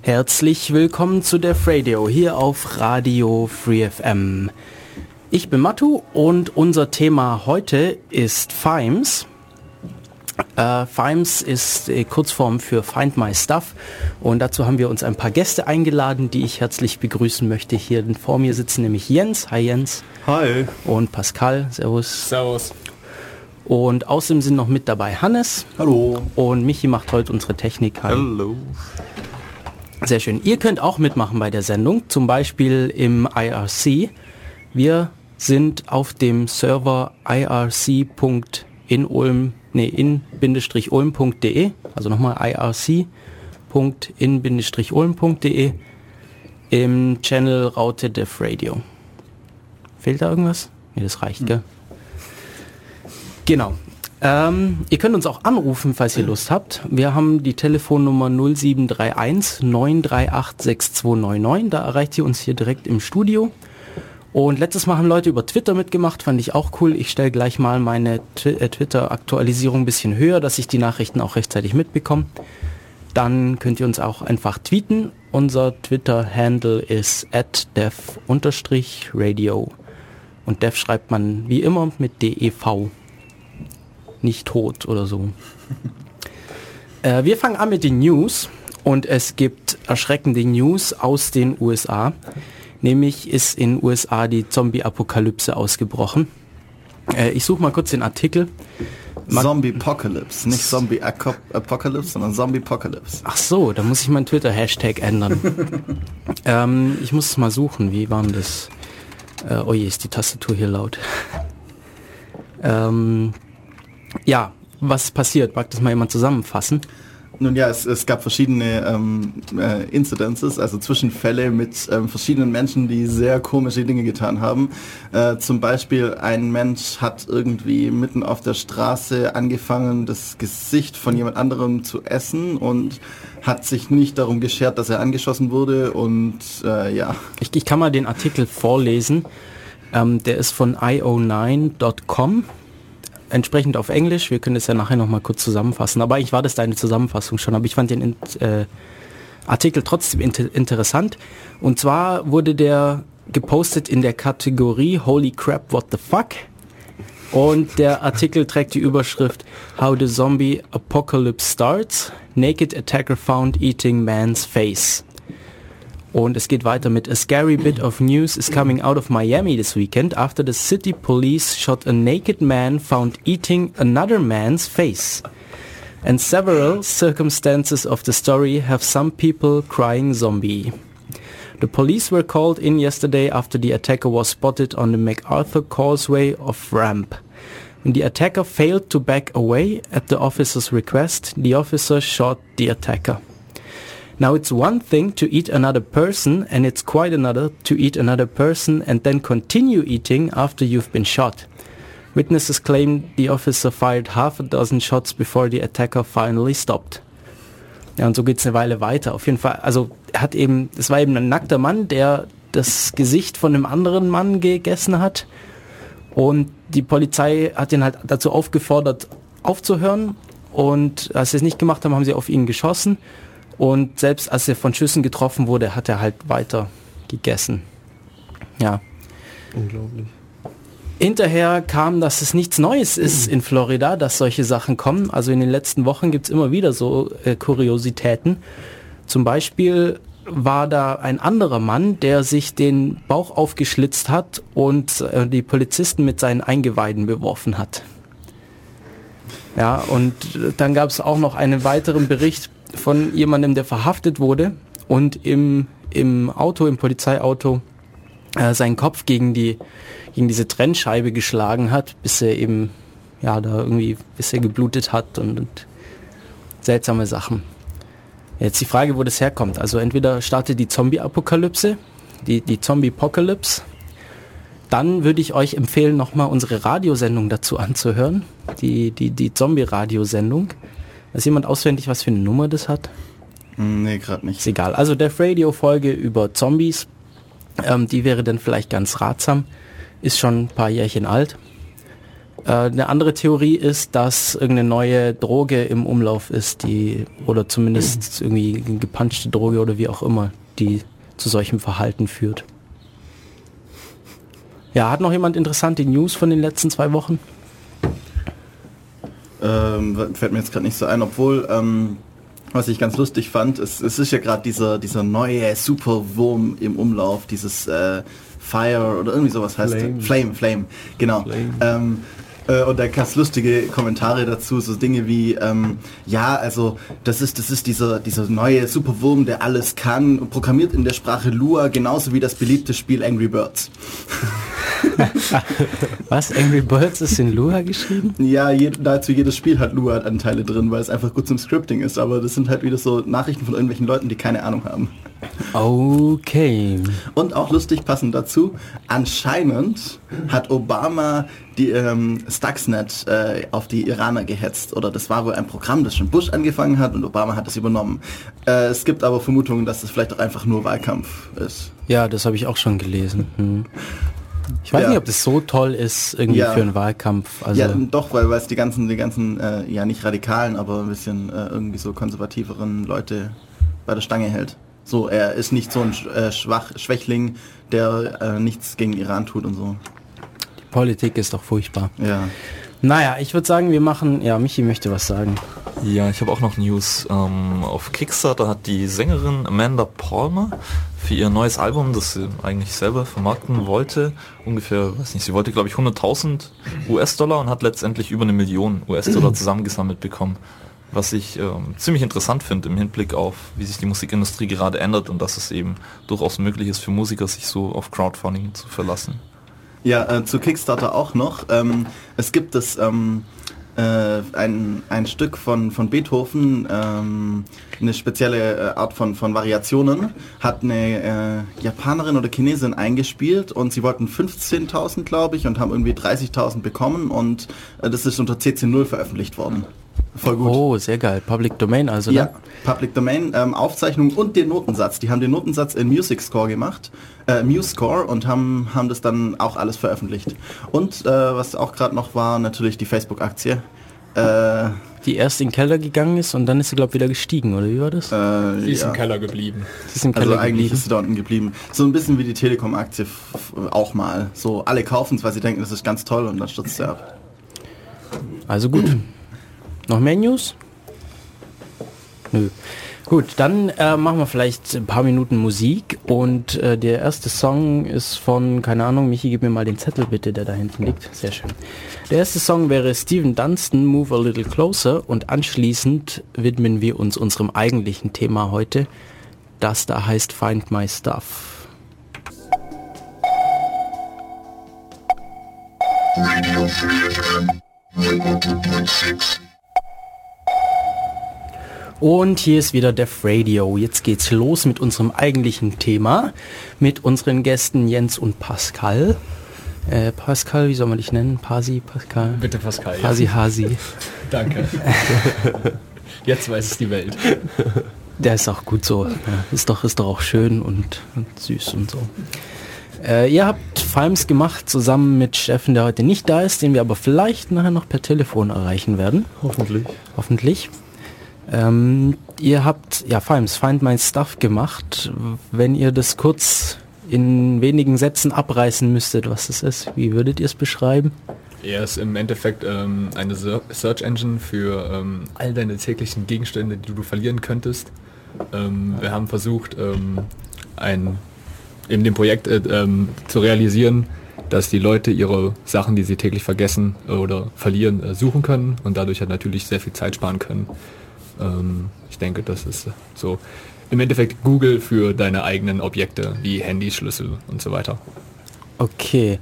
Herzlich willkommen zu Def Radio hier auf Radio Free FM. Ich bin Mattu und unser Thema heute ist FIMES. FIMES ist die Kurzform für Find My Stuff und dazu haben wir uns ein paar Gäste eingeladen, die ich herzlich begrüßen möchte. Hier vor mir sitzen nämlich Jens. Hi Jens. Hi. Und Pascal. Servus. Servus. Und außerdem sind noch mit dabei Hannes. Hallo. Und Michi macht heute unsere Technik. Hi. Hallo. Sehr schön. Ihr könnt auch mitmachen bei der Sendung, zum Beispiel im IRC. Wir sind auf dem Server in-ulm.de, also nochmal irc.in-ulm.de im Channel Raute Def Radio. Fehlt da irgendwas? Ne, das reicht, gell? Genau. Ihr könnt uns auch anrufen, falls ihr Lust habt. Wir haben die Telefonnummer 0731 938 6299. Da erreicht ihr uns hier direkt im Studio. Und letztes Mal haben Leute über Twitter mitgemacht, fand ich auch cool. Ich stelle gleich mal meine Twitter-Aktualisierung ein bisschen höher, dass ich die Nachrichten auch rechtzeitig mitbekomme. Dann könnt ihr uns auch einfach tweeten. Unser Twitter-Handle ist @dev_radio. Und Dev schreibt man wie immer mit DEV. Nicht tot oder so. Wir fangen an mit den News und es gibt erschreckende News aus den USA. Nämlich ist in den USA die Zombie-Apokalypse ausgebrochen. Ich suche mal kurz den Artikel. Zombie-Apocalypse, nicht Zombie-Apocalypse, sondern Zombie-Apocalypse. Ach so, da muss ich meinen Twitter-Hashtag ändern. Ich muss es mal suchen, wie war denn das? Oh je, ist die Tastatur hier laut. Ja, was ist passiert? Mag das mal jemand zusammenfassen? Nun ja, es gab verschiedene Incidences, also Zwischenfälle mit verschiedenen Menschen, die sehr komische Dinge getan haben. Zum Beispiel ein Mensch hat irgendwie mitten auf der Straße angefangen, das Gesicht von jemand anderem zu essen und hat sich nicht darum geschert, dass er angeschossen wurde und ja. Ich kann mal den Artikel vorlesen. Der ist von io9.com. Entsprechend auf Englisch, wir können das ja nachher nochmal kurz zusammenfassen, aber eigentlich war das deine Zusammenfassung schon, aber ich fand den Artikel trotzdem interessant. Und zwar wurde der gepostet in der Kategorie Holy Crap, what the fuck? Und der Artikel trägt die Überschrift How the Zombie Apocalypse Starts, Naked Attacker Found Eating Man's Face. Und es geht weiter mit A scary bit of news is coming out of Miami this weekend after the city police shot a naked man found eating another man's face. And several circumstances of the story have some people crying zombie. The police were called in yesterday after the attacker was spotted on the MacArthur Causeway of Ramp. When the attacker failed to back away at the officer's request, the officer shot the attacker. Now it's one thing to eat another person and it's quite another to eat another person and then continue eating after you've been shot. Witnesses claim the officer fired half a dozen shots before the attacker finally stopped. Ja, und so geht's eine Weile weiter. Auf jeden Fall, also es war eben ein nackter Mann, der das Gesicht von einem anderen Mann gegessen hat und die Polizei hat ihn halt dazu aufgefordert aufzuhören und als sie es nicht gemacht haben, haben sie auf ihn geschossen. Und selbst als er von Schüssen getroffen wurde, hat er halt weiter gegessen. Ja. Unglaublich. Hinterher kam, dass es nichts Neues ist in Florida, dass solche Sachen kommen. Also in den letzten Wochen gibt es immer wieder so Kuriositäten. Zum Beispiel war da ein anderer Mann, der sich den Bauch aufgeschlitzt hat und die Polizisten mit seinen Eingeweiden beworfen hat. Ja, und dann gab es auch noch einen weiteren Bericht von jemandem, der verhaftet wurde und im Polizeiauto seinen Kopf gegen diese Trennscheibe geschlagen hat, bis er eben, ja, bis er geblutet hat und seltsame Sachen. Jetzt die Frage, wo das herkommt. Also entweder startet die Zombie-Apokalypse, die Zombie-Apokalypse, dann würde ich euch empfehlen, nochmal unsere Radiosendung dazu anzuhören, die Zombie-Radiosendung. Weiß jemand auswendig, was für eine Nummer das hat? Nee, gerade nicht. Ist egal. Also der Radio-Folge über Zombies, die wäre dann vielleicht ganz ratsam. Ist schon ein paar Jährchen alt. Eine andere Theorie ist, dass irgendeine neue Droge im Umlauf ist, oder zumindest irgendwie eine gepanschte Droge oder wie auch immer, die zu solchem Verhalten führt. Ja, hat noch jemand interessante News von den letzten 2 Wochen? Fällt mir jetzt gerade nicht so ein, obwohl, was ich ganz lustig fand, es ist ja gerade dieser neue Superwurm im Umlauf, dieses Fire oder irgendwie sowas heißt Flame, genau. Flame. Und da gab es lustige Kommentare dazu, so Dinge wie, also das ist dieser neue Superwurm, der alles kann, programmiert in der Sprache Lua, genauso wie das beliebte Spiel Angry Birds. Was? Angry Birds ist in Lua geschrieben? Ja, dazu jedes Spiel hat Lua-Anteile drin, weil es einfach gut zum Scripting ist, aber das sind halt wieder so Nachrichten von irgendwelchen Leuten, die keine Ahnung haben. Okay. Und auch lustig passend dazu, anscheinend hat Obama die Stuxnet auf die Iraner gehetzt, oder das war wohl ein Programm, das schon Bush angefangen hat und Obama hat es übernommen. Es gibt aber Vermutungen, dass es vielleicht auch einfach nur Wahlkampf ist. Ja, das habe ich auch schon gelesen. Ich weiß nicht, ob das so toll ist, irgendwie für einen Wahlkampf. Also ja, doch, weil es die ganzen, nicht radikalen, aber ein bisschen irgendwie so konservativeren Leute bei der Stange hält. So, er ist nicht so ein Schwächling, der nichts gegen Iran tut und so. Die Politik ist doch furchtbar. Ja. Naja, ich würde sagen, Michi möchte was sagen. Ja, ich habe auch noch News. Auf Kickstarter hat die Sängerin Amanda Palmer für ihr neues Album, das sie eigentlich selber vermarkten wollte, ungefähr, sie wollte glaube ich 100.000 US-Dollar und hat letztendlich über 1 Million US-Dollar zusammengesammelt bekommen. Was ich ziemlich interessant finde im Hinblick auf, wie sich die Musikindustrie gerade ändert und dass es eben durchaus möglich ist für Musiker, sich so auf Crowdfunding zu verlassen. Ja, zu Kickstarter auch noch. Es gibt ein Stück von Beethoven, eine spezielle Art von Variationen, hat eine Japanerin oder Chinesin eingespielt und sie wollten 15.000, glaube ich, und haben irgendwie 30.000 bekommen und das ist unter CC0 veröffentlicht worden. Voll gut. Oh, sehr geil. Public Domain also, ne? Ja, Public Domain, Aufzeichnung und den Notensatz. Die haben den Notensatz in MuseScore gemacht, MuseScore, und haben das dann auch alles veröffentlicht. Und was auch gerade noch war, natürlich die Facebook-Aktie. Die erst in den Keller gegangen ist und dann ist sie, glaube ich, wieder gestiegen, oder wie war das? Sie ist im Keller geblieben. Eigentlich ist sie da unten geblieben. So ein bisschen wie die Telekom-Aktie auch mal. So, alle kaufen es, weil sie denken, das ist ganz toll und dann stürzt sie ab. Also gut. Noch mehr News? Nö. Gut, dann machen wir vielleicht ein paar Minuten Musik und der erste Song ist von, keine Ahnung, Michi, gib mir mal den Zettel bitte, der da hinten liegt. Sehr schön. Der erste Song wäre Stephen Dunstan, Move a Little Closer, und anschließend widmen wir uns unserem eigentlichen Thema heute, das da heißt Find My Stuff. Radio Free FM 102.6. Und hier ist wieder Def Radio. Jetzt geht's los mit unserem eigentlichen Thema, mit unseren Gästen Jens und Pascal. Pascal, wie soll man dich nennen? Pasi, Pascal? Bitte Pascal. Pasi, ja. Hasi. Danke. Jetzt weiß es die Welt. Der ist auch gut so. Ja, ist doch auch schön und süß und so. Ihr habt Films gemacht zusammen mit Steffen, der heute nicht da ist, den wir aber vielleicht nachher noch per Telefon erreichen werden. Hoffentlich. Ihr habt Find My Stuff gemacht. Wenn ihr das kurz in wenigen Sätzen abreißen müsstet, was es ist, wie würdet ihr es beschreiben? Er ist im Endeffekt eine Search Engine für all deine täglichen Gegenstände, die du verlieren könntest. Wir haben versucht, in dem Projekt zu realisieren, dass die Leute ihre Sachen, die sie täglich vergessen oder verlieren, suchen können und dadurch halt natürlich sehr viel Zeit sparen können. Ich denke, das ist so im Endeffekt Google für deine eigenen Objekte, wie Handys, Schlüssel und so weiter. Okay.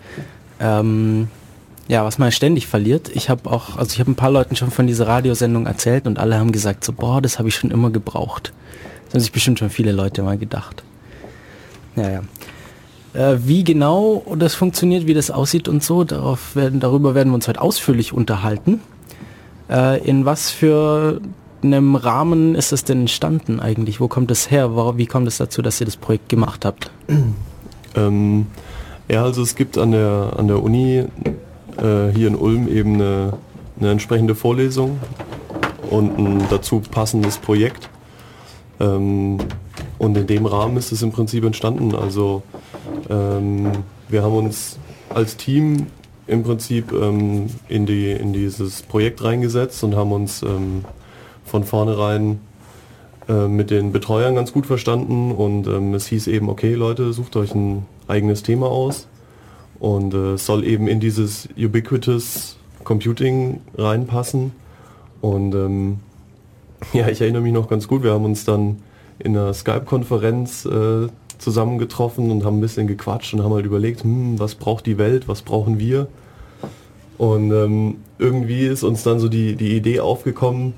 Was man ständig verliert. Ich habe ein paar Leuten schon von dieser Radiosendung erzählt und alle haben gesagt so, das habe ich schon immer gebraucht. Das haben sich bestimmt schon viele Leute mal gedacht. Ja. Wie genau das funktioniert, wie das aussieht und so, darüber werden wir uns heute ausführlich unterhalten. In was für einem Rahmen ist es denn entstanden eigentlich? Wo kommt es her? Wie kommt es dazu, dass ihr das Projekt gemacht habt? Also es gibt an der Uni hier in Ulm eben eine entsprechende Vorlesung und ein dazu passendes Projekt. Und in dem Rahmen ist es im Prinzip entstanden. Also wir haben uns als Team im Prinzip in dieses Projekt reingesetzt und haben uns von vornherein mit den Betreuern ganz gut verstanden und es hieß eben, okay Leute, sucht euch ein eigenes Thema aus und es soll eben in dieses Ubiquitous Computing reinpassen und ja, ich erinnere mich noch ganz gut, wir haben uns dann in einer Skype-Konferenz zusammengetroffen und haben ein bisschen gequatscht und haben halt überlegt, was braucht die Welt, was brauchen wir? Und irgendwie ist uns dann so die Idee aufgekommen,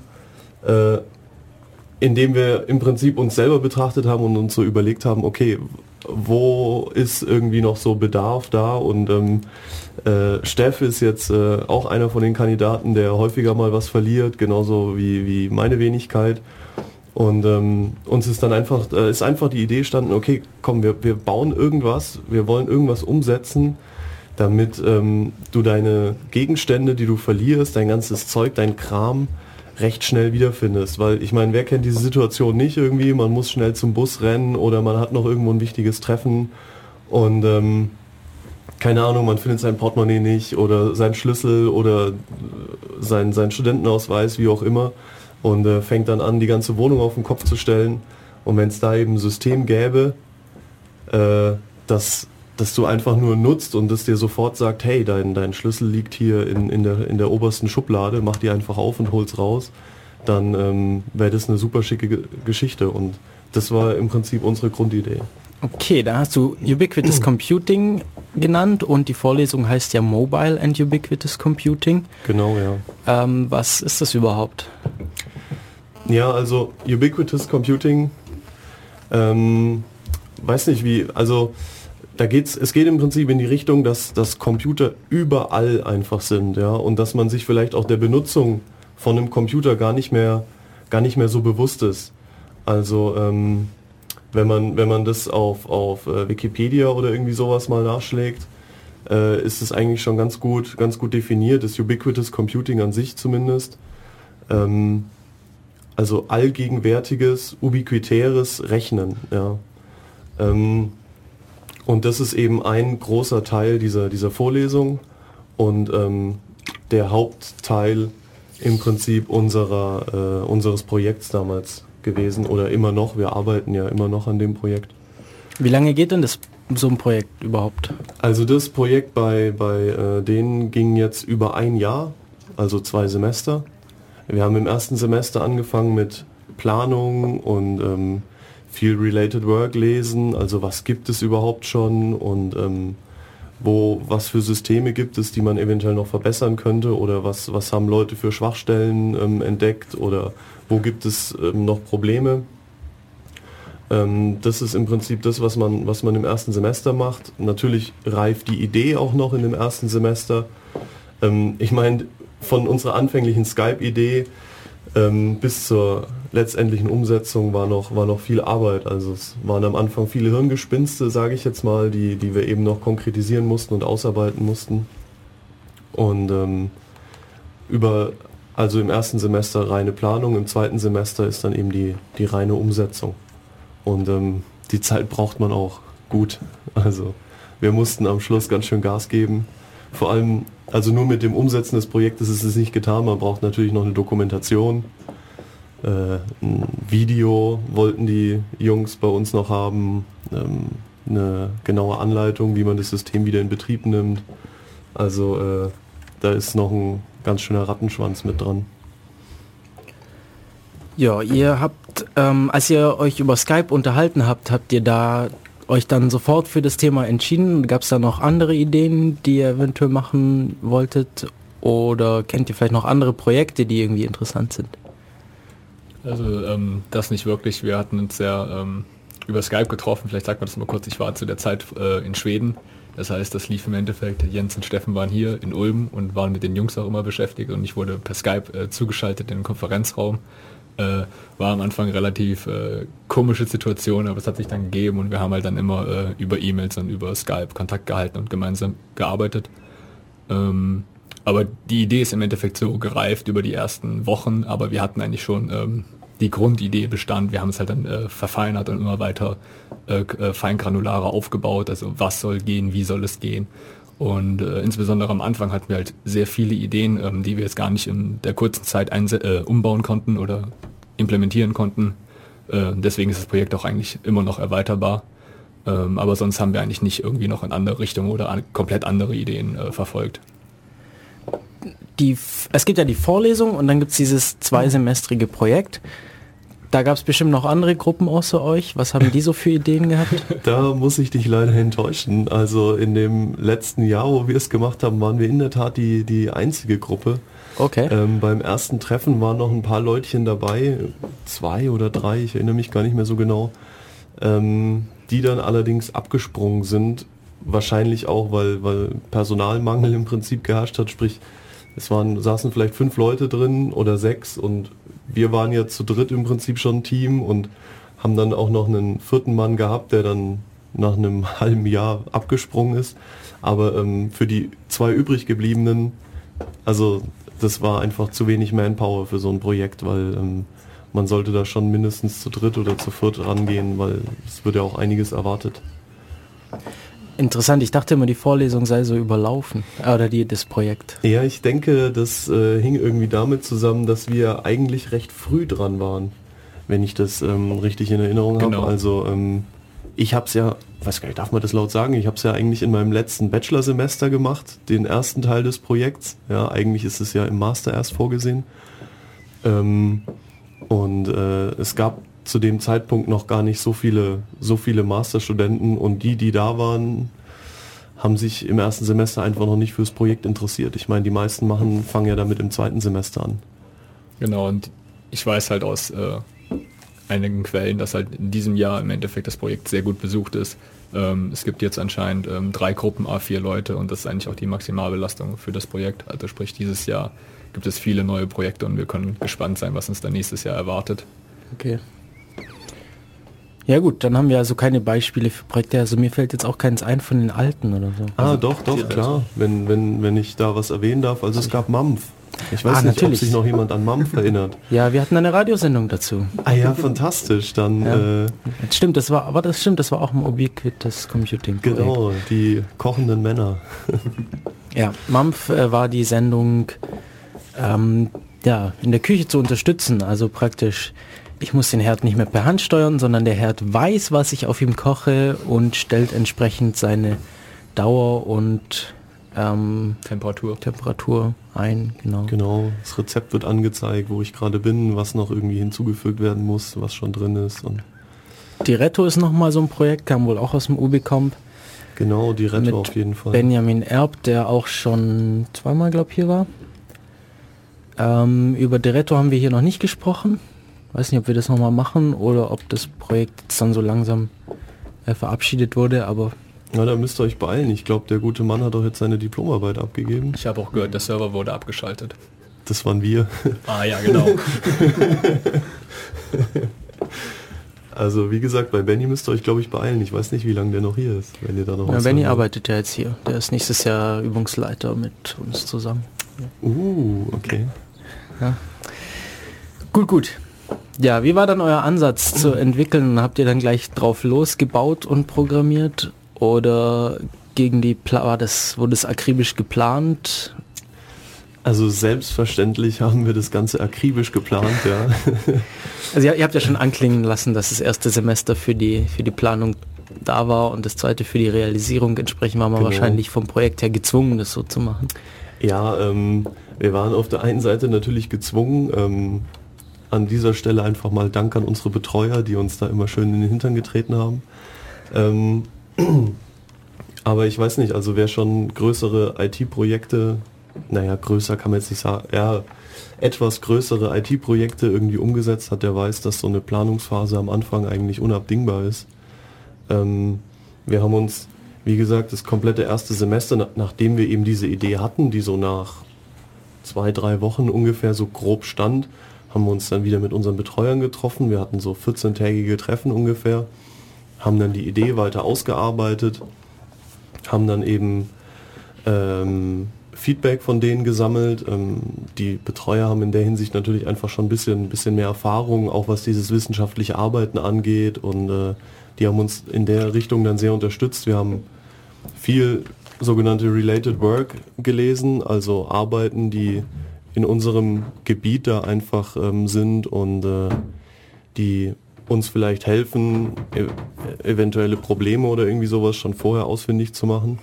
indem wir im Prinzip uns selber betrachtet haben und uns so überlegt haben, okay, wo ist irgendwie noch so Bedarf da? Und Steff ist jetzt auch einer von den Kandidaten, der häufiger mal was verliert, genauso wie meine Wenigkeit. Und uns ist dann einfach die Idee entstanden, okay, komm, wir bauen irgendwas, wir wollen irgendwas umsetzen, damit du deine Gegenstände, die du verlierst, dein ganzes Zeug, dein Kram, recht schnell wiederfindest. Weil ich meine, wer kennt diese Situation nicht irgendwie? Man muss schnell zum Bus rennen oder man hat noch irgendwo ein wichtiges Treffen und keine Ahnung, man findet sein Portemonnaie nicht oder seinen Schlüssel oder sein Studentenausweis, wie auch immer. Und fängt dann an, die ganze Wohnung auf den Kopf zu stellen. Und wenn es da eben ein System gäbe, das du einfach nur nutzt und das dir sofort sagt, hey, dein Schlüssel liegt hier in der obersten Schublade, mach die einfach auf und hol's raus, dann wäre das eine super schicke Geschichte. Und das war im Prinzip unsere Grundidee. Okay, da hast du Ubiquitous Computing genannt und die Vorlesung heißt ja Mobile and Ubiquitous Computing. Genau, ja. Was ist das überhaupt? Ja, also Ubiquitous Computing, weiß nicht wie, also es geht im Prinzip in die Richtung, dass Computer überall einfach sind, ja, und dass man sich vielleicht auch der Benutzung von einem Computer gar nicht mehr so bewusst ist. Also wenn man das auf Wikipedia oder irgendwie sowas mal nachschlägt, ist es eigentlich schon ganz gut definiert, das Ubiquitous Computing an sich zumindest. Also allgegenwärtiges, ubiquitäres Rechnen, ja. Und das ist eben ein großer Teil dieser Vorlesung und der Hauptteil im Prinzip unseres Projekts damals gewesen oder immer noch. Wir arbeiten ja immer noch an dem Projekt. Wie lange geht denn so ein Projekt überhaupt? Also das Projekt bei denen ging jetzt über ein Jahr, also 2 Semester. Wir haben im ersten Semester angefangen mit Planung und viel Related Work lesen, also was gibt es überhaupt schon und was für Systeme gibt es, die man eventuell noch verbessern könnte oder was haben Leute für Schwachstellen entdeckt oder wo gibt es noch Probleme. Das ist im Prinzip das, was man im ersten Semester macht. Natürlich reift die Idee auch noch in dem ersten Semester. Ich meine, von unserer anfänglichen Skype-Idee bis zur letztendlichen Umsetzung war noch viel Arbeit. Also es waren am Anfang viele Hirngespinste, sage ich jetzt mal, die wir eben noch konkretisieren mussten und ausarbeiten mussten. Und also im ersten Semester reine Planung, im zweiten Semester ist dann eben die reine Umsetzung. Und die Zeit braucht man auch gut. Also wir mussten am Schluss ganz schön Gas geben. Vor allem, also nur mit dem Umsetzen des Projektes ist es nicht getan, man braucht natürlich noch eine Dokumentation. Ein Video wollten die Jungs bei uns noch haben, eine genaue Anleitung, wie man das System wieder in Betrieb nimmt. Also da ist noch ein ganz schöner Rattenschwanz mit dran. Ja, ihr habt, als ihr euch über Skype unterhalten habt ihr da euch dann sofort für das Thema entschieden? Gab es da noch andere Ideen, die ihr eventuell machen wolltet? Oder kennt ihr vielleicht noch andere Projekte, die irgendwie interessant sind? Also das nicht wirklich. Wir hatten uns ja über Skype getroffen. Vielleicht sagt man das mal kurz. Ich war zu der Zeit in Schweden. Das heißt, das lief im Endeffekt. Jens und Steffen waren hier in Ulm und waren mit den Jungs auch immer beschäftigt. Und ich wurde per Skype zugeschaltet in den Konferenzraum. War am Anfang relativ komische Situation, aber es hat sich dann gegeben und wir haben halt dann immer über E-Mails und über Skype Kontakt gehalten und gemeinsam gearbeitet. Aber die Idee ist im Endeffekt so gereift über die ersten Wochen, aber wir hatten eigentlich schon die Grundidee bestand. Wir haben es halt dann verfeinert und immer weiter feingranularer aufgebaut. Also was soll gehen, wie soll es gehen. Und insbesondere am Anfang hatten wir halt sehr viele Ideen, die wir jetzt gar nicht in der kurzen Zeit umbauen konnten oder implementieren konnten. Deswegen ist das Projekt auch eigentlich immer noch erweiterbar. Aber sonst haben wir eigentlich nicht irgendwie noch in andere Richtungen oder komplett andere Ideen verfolgt. Es gibt ja die Vorlesung und dann gibt es dieses zweisemestrige Projekt. Da gab es bestimmt noch andere Gruppen außer euch. Was haben die so für Ideen gehabt? Da muss ich dich leider enttäuschen. Also in dem letzten Jahr, wo wir es gemacht haben, waren wir in der Tat die einzige Gruppe. Okay. Beim ersten Treffen waren noch ein paar Leutchen dabei, 2 oder 3, ich erinnere mich gar nicht mehr so genau, die dann allerdings abgesprungen sind. Wahrscheinlich auch, weil Personalmangel im Prinzip geherrscht hat, sprich saßen vielleicht 5 Leute drin oder 6 und wir waren ja zu dritt im Prinzip schon ein Team und haben dann auch noch einen 4. Mann gehabt, der dann nach einem halben Jahr abgesprungen ist. Aber für die 2 übrig gebliebenen, also das war einfach zu wenig Manpower für so ein Projekt, weil man sollte da schon mindestens zu dritt oder zu viert rangehen, weil es wird ja auch einiges erwartet. Interessant, ich dachte immer, die Vorlesung sei so überlaufen, oder das Projekt. Ja, ich denke, das hing irgendwie damit zusammen, dass wir eigentlich recht früh dran waren, wenn ich das richtig in Erinnerung habe. Genau. Also ich habe es ja, weiß gar nicht, darf man das laut sagen? Ich habe es ja eigentlich in meinem letzten Bachelorsemester gemacht, den ersten Teil des Projekts. Ja, eigentlich ist es ja im Master erst vorgesehen. Es gab zu dem Zeitpunkt noch gar nicht so viele Masterstudenten und die da waren, haben sich im ersten Semester einfach noch nicht fürs Projekt interessiert. Ich meine, die meisten fangen ja damit im 2. Semester an. Genau, und ich weiß halt aus einigen Quellen, dass halt in diesem Jahr im Endeffekt das Projekt sehr gut besucht ist. Es gibt jetzt anscheinend 3 Gruppen, A4 Leute und das ist eigentlich auch die Maximalbelastung für das Projekt. Also sprich, dieses Jahr gibt es viele neue Projekte und wir können gespannt sein, was uns dann nächstes Jahr erwartet. Okay. Ja gut, dann haben wir also keine Beispiele für Projekte. Also mir fällt jetzt auch keins ein von den alten oder so. Ah, doch, klar. Wenn ich da was erwähnen darf. Also es gab MAMF. Ich weiß nicht, natürlich. ob sich noch jemand an MAMF erinnert. Ja, wir hatten eine Radiosendung dazu. Ah ja, fantastisch. Dann Stimmt, das war auch im Ubiquit, das Computing. genau, die kochenden Männer. Ja, MAMF war die Sendung, in der Küche zu unterstützen. Also praktisch, ich muss den Herd nicht mehr per Hand steuern, sondern der Herd weiß, was ich auf ihm koche und stellt entsprechend seine Dauer und Temperatur ein. Genau, das Rezept wird angezeigt, wo ich gerade bin, was noch irgendwie hinzugefügt werden muss, was schon drin ist. Und die Retto ist nochmal so ein Projekt, kam wohl auch aus dem Ubicomp. Genau, die Retto auf jeden Fall. Benjamin Erb, der auch schon 2-mal, glaube ich, hier war. Über die Retto haben wir hier noch nicht gesprochen. Weiß nicht, ob wir das nochmal machen oder ob das Projekt jetzt dann so langsam verabschiedet wurde, aber... Na, da müsst ihr euch beeilen. Ich glaube, der gute Mann hat doch jetzt seine Diplomarbeit abgegeben. Ich habe auch gehört, der Server wurde abgeschaltet. Das waren wir. Ah ja, genau. Also wie gesagt, bei Benny müsst ihr euch, glaube ich, beeilen. Ich weiß nicht, wie lange der noch hier ist, wenn ihr da noch was Benny arbeitet ja jetzt hier. Der ist nächstes Jahr Übungsleiter mit uns zusammen. Okay. Ja. Gut. Ja, wie war dann euer Ansatz zu entwickeln? Habt ihr dann gleich drauf losgebaut und programmiert? Oder wurde das akribisch geplant? Also selbstverständlich haben wir das Ganze akribisch geplant, ja. Also ihr habt ja schon anklingen lassen, dass das erste Semester für die Planung da war und das zweite für die Realisierung. Entsprechend war man wahrscheinlich vom Projekt her gezwungen, das so zu machen. Ja, wir waren auf der einen Seite natürlich gezwungen, an dieser Stelle einfach mal Dank an unsere Betreuer, die uns da immer schön in den Hintern getreten haben. Aber ich weiß nicht, also wer schon größere IT-Projekte, größer kann man jetzt nicht sagen, etwas größere IT-Projekte irgendwie umgesetzt hat, der weiß, dass so eine Planungsphase am Anfang eigentlich unabdingbar ist. Wir haben uns, wie gesagt, das komplette erste Semester, nachdem wir eben diese Idee hatten, die so nach 2-3 Wochen ungefähr so grob stand, haben wir uns dann wieder mit unseren Betreuern getroffen. Wir hatten so 14-tägige Treffen ungefähr, haben dann die Idee weiter ausgearbeitet, haben dann eben Feedback von denen gesammelt. Die Betreuer haben in der Hinsicht natürlich einfach schon ein bisschen mehr Erfahrung, auch was dieses wissenschaftliche Arbeiten angeht, und die haben uns in der Richtung dann sehr unterstützt. Wir haben viel sogenannte Related Work gelesen, also Arbeiten, die in unserem Gebiet da einfach sind und die uns vielleicht helfen, eventuelle Probleme oder irgendwie sowas schon vorher ausfindig zu machen.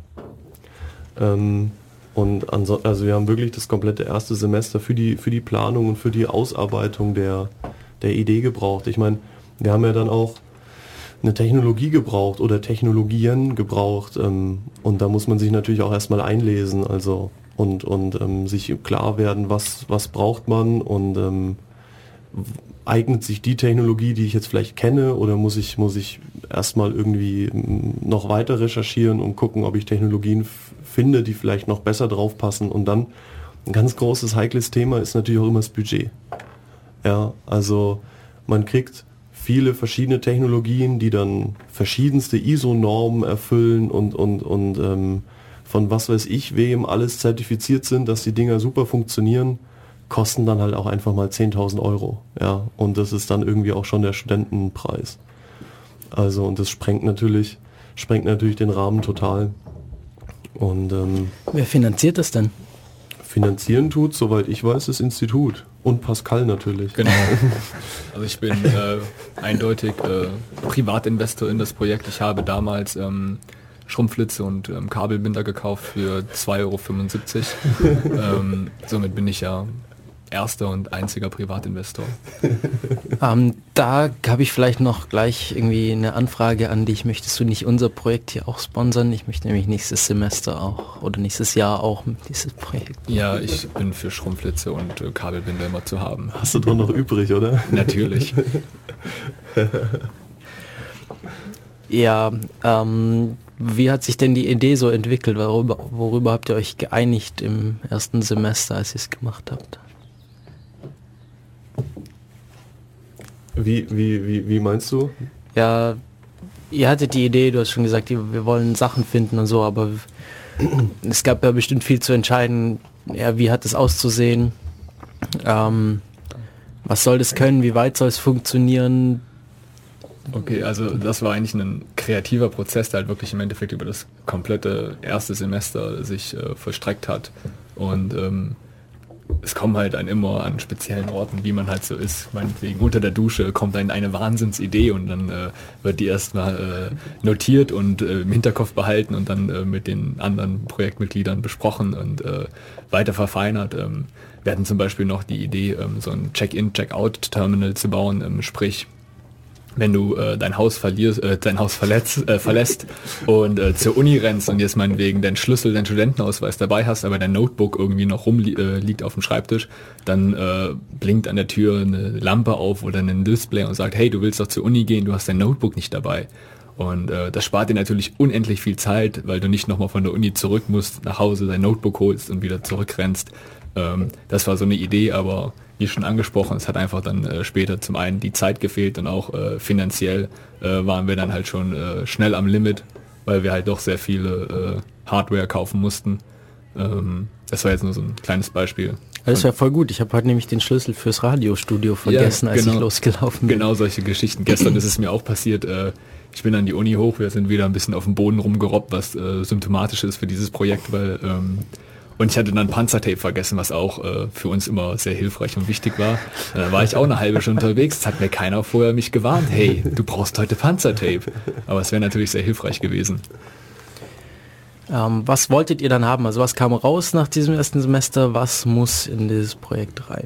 Also wir haben wirklich das komplette erste Semester für die Planung und für die Ausarbeitung der Idee gebraucht. Ich meine, wir haben ja dann auch eine Technologie gebraucht oder Technologien gebraucht, und da muss man sich natürlich auch erstmal einlesen, also und sich klar werden, was braucht man, und eignet sich die Technologie, die ich jetzt vielleicht kenne, oder muss ich erstmal irgendwie noch weiter recherchieren und gucken, ob ich Technologien finde, die vielleicht noch besser drauf passen. Und dann ein ganz großes, heikles Thema ist natürlich auch immer das Budget. Ja, also man kriegt viele verschiedene Technologien, die dann verschiedenste ISO-Normen erfüllen und von was weiß ich wem alles zertifiziert sind, dass die Dinger super funktionieren, kosten dann halt auch einfach mal 10.000 €. Ja, und das ist dann irgendwie auch schon der Studentenpreis. Also, und das sprengt natürlich den Rahmen total. Und wer finanziert das denn? Finanzieren tut, soweit ich weiß, das Institut. Und Pascal natürlich. Genau. Also ich bin eindeutig Privatinvestor in das Projekt. Ich habe damals Schrumpflitze und Kabelbinder gekauft für 2,75 €. Somit bin ich ja erster und einziger Privatinvestor. Da habe ich vielleicht noch gleich irgendwie eine Anfrage an dich. Möchtest du nicht unser Projekt hier auch sponsern? Ich möchte nämlich nächstes Semester auch oder nächstes Jahr auch mit dieses Projekt. Ja, ich bin für Schrumpflitze und Kabelbinder immer zu haben. Hast du doch noch übrig, oder? Natürlich. Ja, wie hat sich denn die Idee so entwickelt? Worüber habt ihr euch geeinigt im ersten Semester, als ihr es gemacht habt? Wie meinst du? Ja, ihr hattet die Idee, du hast schon gesagt, wir wollen Sachen finden und so, aber es gab ja bestimmt viel zu entscheiden. Ja, wie hat es auszusehen? Was soll das können? Wie weit soll es funktionieren? Okay, also das war eigentlich ein kreativer Prozess, der halt wirklich im Endeffekt über das komplette erste Semester sich vollstreckt hat. Und es kommen halt dann immer an speziellen Orten, wie man halt so ist. Meinetwegen unter der Dusche kommt dann eine Wahnsinnsidee und dann wird die erstmal notiert und im Hinterkopf behalten und dann mit den anderen Projektmitgliedern besprochen und weiter verfeinert. Wir hatten zum Beispiel noch die Idee, so ein Check-in-Check-out-Terminal zu bauen, sprich, wenn du dein Haus verlässt und zur Uni rennst und jetzt meinetwegen deinen Schlüssel, deinen Studentenausweis dabei hast, aber dein Notebook irgendwie noch liegt auf dem Schreibtisch, dann blinkt an der Tür eine Lampe auf oder ein Display und sagt, hey, du willst doch zur Uni gehen, du hast dein Notebook nicht dabei. Und das spart dir natürlich unendlich viel Zeit, weil du nicht nochmal von der Uni zurück musst, nach Hause dein Notebook holst und wieder zurückrennst. Das war so eine Idee, aber wie schon angesprochen, es hat einfach dann später zum einen die Zeit gefehlt und auch finanziell waren wir dann halt schon schnell am Limit, weil wir halt doch sehr viele Hardware kaufen mussten. Das war jetzt nur so ein kleines Beispiel. Das wäre voll gut. Ich habe heute nämlich den Schlüssel fürs Radiostudio vergessen, als ich losgelaufen bin. Genau solche Geschichten. Gestern ist es mir auch passiert. Ich bin an die Uni hoch, wir sind wieder ein bisschen auf dem Boden rumgerobbt, was symptomatisch ist für dieses Projekt, weil und ich hatte dann Panzertape vergessen, was auch für uns immer sehr hilfreich und wichtig war. Da war ich auch eine halbe Stunde unterwegs, es hat mir keiner vorher mich gewarnt, hey, du brauchst heute Panzertape. Aber es wäre natürlich sehr hilfreich gewesen. Was wolltet ihr dann haben? Also was kam raus nach diesem ersten Semester? Was muss in dieses Projekt rein?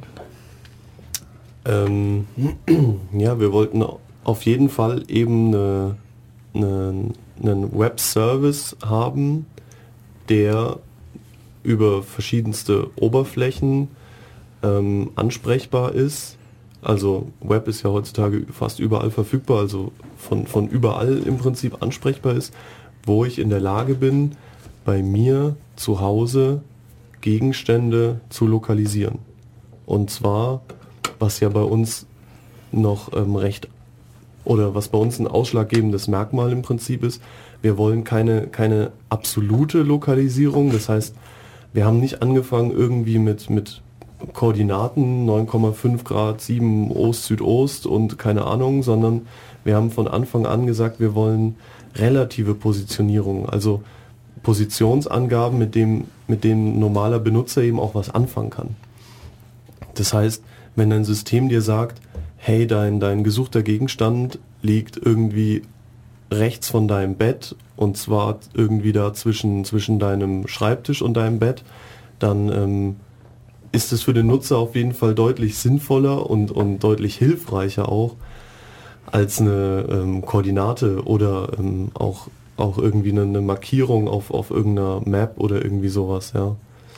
Ja, wir wollten auf jeden Fall eben einen Web-Service haben, der über verschiedenste Oberflächen ansprechbar ist. Also Web ist ja heutzutage fast überall verfügbar, also von überall im Prinzip ansprechbar ist, wo ich in der Lage bin, bei mir zu Hause Gegenstände zu lokalisieren. Und zwar, was ja bei uns noch was bei uns ein ausschlaggebendes Merkmal im Prinzip ist, wir wollen keine absolute Lokalisierung, das heißt, wir haben nicht angefangen irgendwie mit Koordinaten 9,5 Grad, 7 Ost, Südost und keine Ahnung, sondern wir haben von Anfang an gesagt, wir wollen relative Positionierung, also Positionsangaben, mit dem ein normaler Benutzer eben auch was anfangen kann. Das heißt, wenn dein System dir sagt, hey, dein gesuchter Gegenstand liegt irgendwie rechts von deinem Bett und zwar irgendwie da zwischen deinem Schreibtisch und deinem Bett, dann ist es für den Nutzer auf jeden Fall deutlich sinnvoller und deutlich hilfreicher auch als eine Koordinate oder auch irgendwie eine Markierung auf irgendeiner Map oder irgendwie sowas, ja.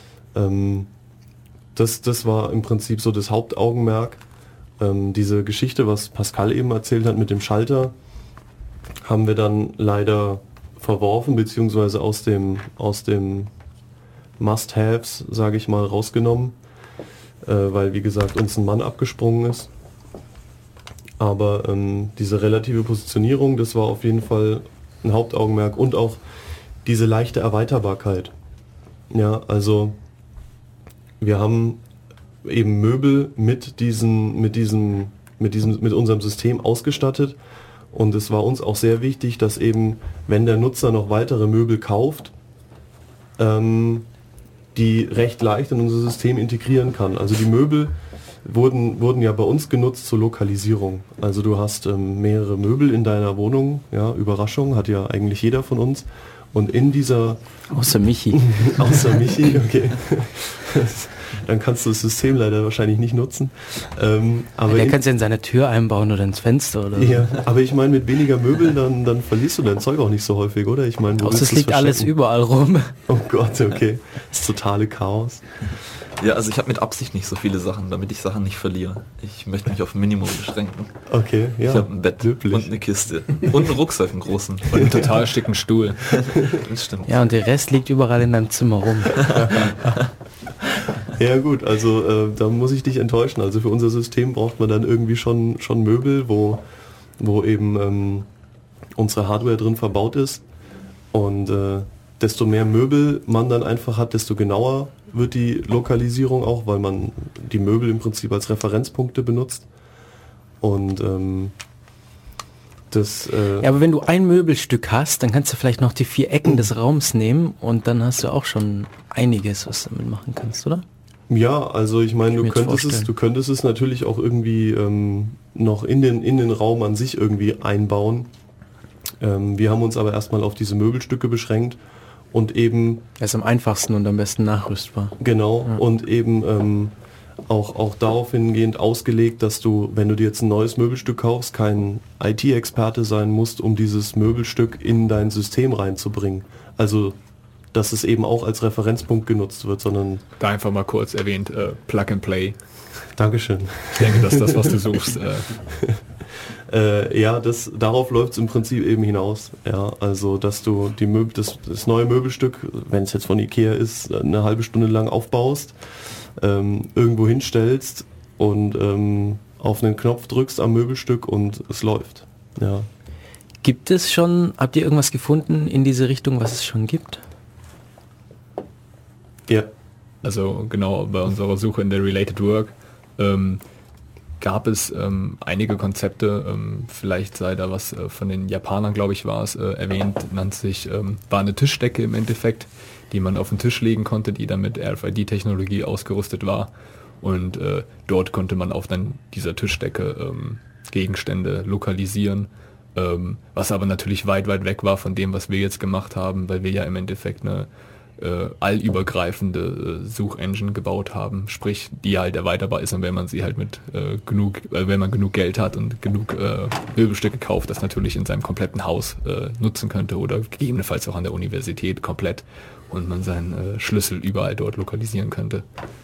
Das war im Prinzip so das Hauptaugenmerk. Diese Geschichte, was Pascal eben erzählt hat mit dem Schalter, haben wir dann leider verworfen, beziehungsweise aus dem Must-Haves, sage ich mal, rausgenommen, weil, wie gesagt, uns ein Mann abgesprungen ist. Aber diese relative Positionierung, das war auf jeden Fall ein Hauptaugenmerk und auch diese leichte Erweiterbarkeit. Ja, also wir haben eben Möbel mit unserem System ausgestattet und es war uns auch sehr wichtig, dass eben, wenn der Nutzer noch weitere Möbel kauft, die recht leicht in unser System integrieren kann. Also die Möbel wurden ja bei uns genutzt zur Lokalisierung. Also du hast mehrere Möbel in deiner Wohnung, ja, Überraschung, hat ja eigentlich jeder von uns. Und in dieser... Außer Michi. Außer Michi, okay. Dann kannst du das System leider wahrscheinlich nicht nutzen. Aber der kann es ja in seine Tür einbauen oder ins Fenster oder so. Ja, aber ich meine, mit weniger Möbeln, dann verlierst du dein Zeug auch nicht so häufig, oder? Ich meine, es liegt alles überall rum. Oh Gott, okay. Das totale Chaos. Ja, also ich habe mit Absicht nicht so viele Sachen, damit ich Sachen nicht verliere. Ich möchte mich auf ein Minimum beschränken. Okay, ja. Ich habe ein Bett löblich. Und eine Kiste und einen Rucksack, einen großen. Und einen total schicken Stuhl. Das stimmt. Ja, und der Rest liegt überall in deinem Zimmer rum. Ja gut, also da muss ich dich enttäuschen. Also für unser System braucht man dann irgendwie schon Möbel, wo eben unsere Hardware drin verbaut ist. Und desto mehr Möbel man dann einfach hat, desto genauer wird die Lokalisierung auch, weil man die Möbel im Prinzip als Referenzpunkte benutzt. Und ja, aber wenn du ein Möbelstück hast, dann kannst du vielleicht noch die 4 Ecken des Raums nehmen und dann hast du auch schon einiges, was du damit machen kannst, oder? Ja, also ich meine, du könntest es natürlich auch irgendwie noch in den Raum an sich irgendwie einbauen. Wir haben uns aber erstmal auf diese Möbelstücke beschränkt und eben... Er ist am einfachsten und am besten nachrüstbar. Genau, ja. Und eben auch darauf hingehend ausgelegt, dass du, wenn du dir jetzt ein neues Möbelstück kaufst, kein IT-Experte sein musst, um dieses Möbelstück in dein System reinzubringen. Also, dass es eben auch als Referenzpunkt genutzt wird, sondern... Da einfach mal kurz erwähnt, Plug and Play. Dankeschön. Ich denke, das ist das, was du suchst. Ja, darauf läuft es im Prinzip eben hinaus. Ja, also dass du das neue Möbelstück, wenn es jetzt von Ikea ist, eine halbe Stunde lang aufbaust, irgendwo hinstellst und auf einen Knopf drückst am Möbelstück und es läuft. Ja. Habt ihr irgendwas gefunden in diese Richtung, was es schon gibt? Ja. Also genau, bei unserer Suche in der Related Work gab es einige Konzepte, vielleicht sei da was von den Japanern, glaube ich, war es, erwähnt, war eine Tischdecke im Endeffekt, die man auf den Tisch legen konnte, die dann mit RFID-Technologie ausgerüstet war und dort konnte man auf dann dieser Tischdecke Gegenstände lokalisieren, was aber natürlich weit weg war von dem, was wir jetzt gemacht haben, weil wir ja im Endeffekt eine allübergreifende Suchengine gebaut haben, sprich, die halt erweiterbar ist und wenn man sie halt mit wenn man genug Geld hat und genug Möbelstücke kauft, das natürlich in seinem kompletten Haus nutzen könnte oder gegebenenfalls auch an der Universität komplett und man seinen Schlüssel überall dort lokalisieren könnte.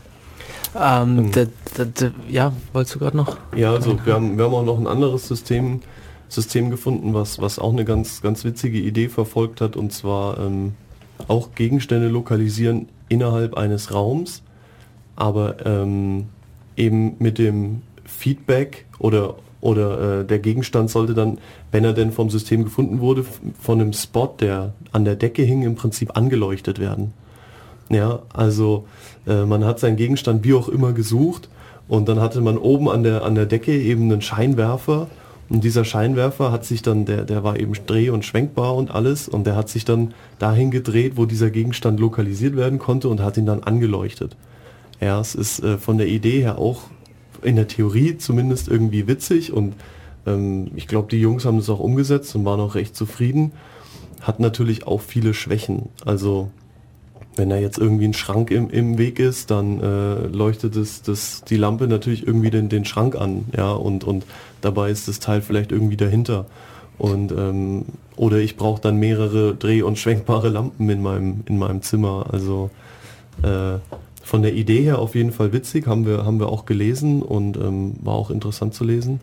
Ja, wolltest du gerade noch? Ja, also wir haben auch noch ein anderes System gefunden, was auch eine ganz witzige Idee verfolgt hat, und zwar auch Gegenstände lokalisieren innerhalb eines Raums, aber eben mit dem Feedback oder der Gegenstand sollte dann, wenn er denn vom System gefunden wurde, von einem Spot, der an der Decke hing, im Prinzip angeleuchtet werden. Ja, also man hat seinen Gegenstand wie auch immer gesucht und dann hatte man oben an der Decke eben einen Scheinwerfer und dieser Scheinwerfer hat sich dann, der war eben dreh- und schwenkbar und alles und der hat sich dann dahin gedreht, wo dieser Gegenstand lokalisiert werden konnte und hat ihn dann angeleuchtet. Ja, es ist von der Idee her auch in der Theorie zumindest irgendwie witzig und ich glaube, die Jungs haben das auch umgesetzt und waren auch recht zufrieden. Hat natürlich auch viele Schwächen. Also wenn da jetzt irgendwie ein Schrank im Weg ist, dann leuchtet die Lampe natürlich irgendwie den Schrank an, ja, und dabei ist das Teil vielleicht irgendwie dahinter. Und oder ich brauche dann mehrere dreh- und schwenkbare Lampen in meinem Zimmer. Also von der Idee her auf jeden Fall witzig, haben wir auch gelesen und war auch interessant zu lesen.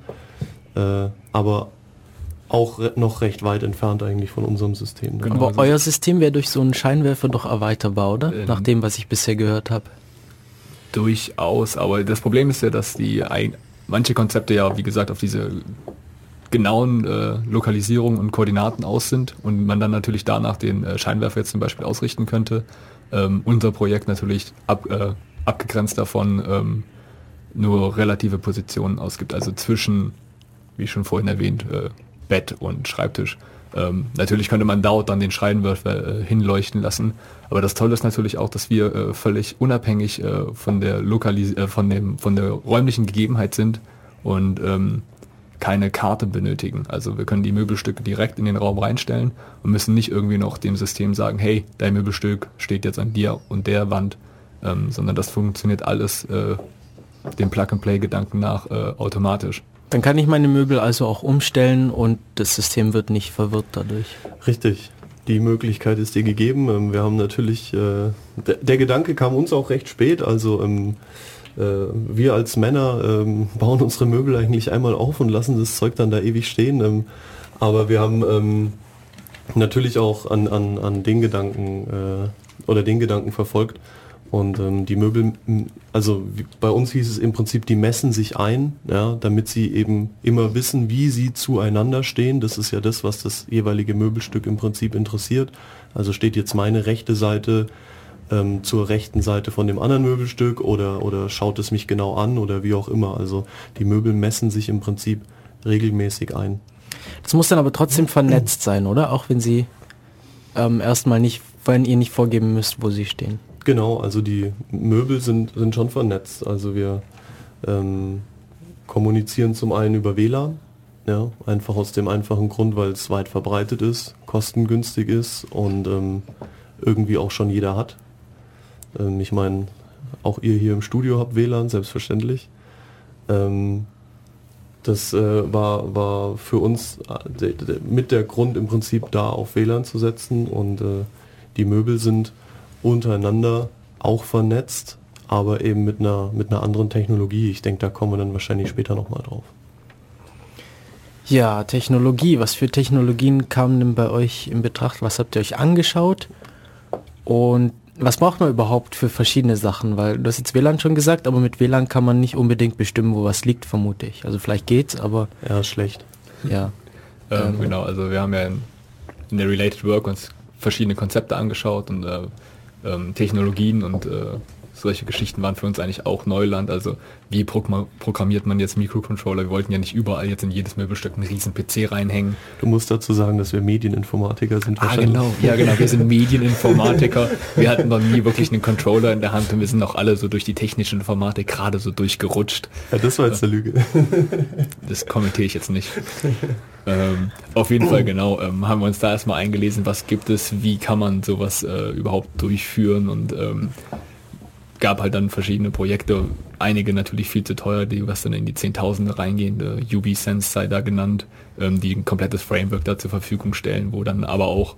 Aber auch noch recht weit entfernt eigentlich von unserem System. Genau. Aber euer System wäre durch so einen Scheinwerfer doch erweiterbar, oder? Nach dem, was ich bisher gehört habe. Durchaus, aber das Problem ist ja, dass manche Konzepte ja, wie gesagt, auf diese genauen Lokalisierungen und Koordinaten aus sind und man dann natürlich danach den Scheinwerfer jetzt zum Beispiel ausrichten könnte. Unser Projekt natürlich abgegrenzt davon nur relative Positionen ausgibt, also zwischen, wie schon vorhin erwähnt, Bett und Schreibtisch. Natürlich könnte man dort dann den Scheinwerfer hinleuchten lassen, aber das Tolle ist natürlich auch, dass wir völlig unabhängig von der von der räumlichen Gegebenheit sind und keine Karte benötigen. Also wir können die Möbelstücke direkt in den Raum reinstellen und müssen nicht irgendwie noch dem System sagen, hey, dein Möbelstück steht jetzt an dir und der Wand, sondern das funktioniert alles dem Plug-and-Play-Gedanken nach automatisch. Dann kann ich meine Möbel also auch umstellen und das System wird nicht verwirrt dadurch. Richtig, die Möglichkeit ist dir gegeben. Wir haben natürlich, der Gedanke kam uns auch recht spät, also wir als Männer bauen unsere Möbel eigentlich einmal auf und lassen das Zeug dann da ewig stehen. Aber wir haben natürlich auch an den Gedanken oder den Gedanken verfolgt. Und die Möbel, also bei uns hieß es im Prinzip, die messen sich ein, ja, damit sie eben immer wissen, wie sie zueinander stehen. Das ist ja das, was das jeweilige Möbelstück im Prinzip interessiert. Also steht jetzt meine rechte Seite zur rechten Seite von dem anderen Möbelstück oder schaut es mich genau an oder wie auch immer. Also die Möbel messen sich im Prinzip regelmäßig ein. Das muss dann aber trotzdem vernetzt sein, oder? Auch wenn sie erstmal nicht, wenn ihr nicht vorgeben müsst, wo sie stehen. Genau, also die Möbel sind schon vernetzt. Also wir kommunizieren zum einen über WLAN, ja, einfach aus dem einfachen Grund, weil es weit verbreitet ist, kostengünstig ist und irgendwie auch schon jeder hat. Ich meine, auch ihr hier im Studio habt WLAN, selbstverständlich. Das war für uns mit der Grund im Prinzip da auf WLAN zu setzen und die Möbel sind untereinander auch vernetzt, aber eben mit einer anderen Technologie. Ich denke, da kommen wir dann wahrscheinlich später nochmal drauf. Ja, Technologie. Was für Technologien kamen denn bei euch in Betracht? Was habt ihr euch angeschaut? Und was braucht man überhaupt für verschiedene Sachen? Weil du hast jetzt WLAN schon gesagt, aber mit WLAN kann man nicht unbedingt bestimmen, wo was liegt, vermute ich. Also vielleicht geht's, aber... Ja, schlecht. Ja. Genau, also wir haben ja in der Related Work uns verschiedene Konzepte angeschaut und Technologien und solche Geschichten waren für uns eigentlich auch Neuland. Also wie programmiert man jetzt Mikrocontroller? Wir wollten ja nicht überall jetzt in jedes Möbelstück einen riesen PC reinhängen. Du musst dazu sagen, dass wir Medieninformatiker sind. Genau. Ja, genau. Wir sind Medieninformatiker. Wir hatten noch nie wirklich einen Controller in der Hand und wir sind auch alle so durch die technische Informatik gerade so durchgerutscht. Ja, das war jetzt eine Lüge. Das kommentiere ich jetzt nicht. Auf jeden Fall, genau, haben wir uns da erstmal eingelesen, was gibt es, wie kann man sowas überhaupt durchführen und gab halt dann verschiedene Projekte, einige natürlich viel zu teuer, die was dann in die Zehntausende reingehen, UV-Sense sei da genannt, die ein komplettes Framework da zur Verfügung stellen, wo dann aber auch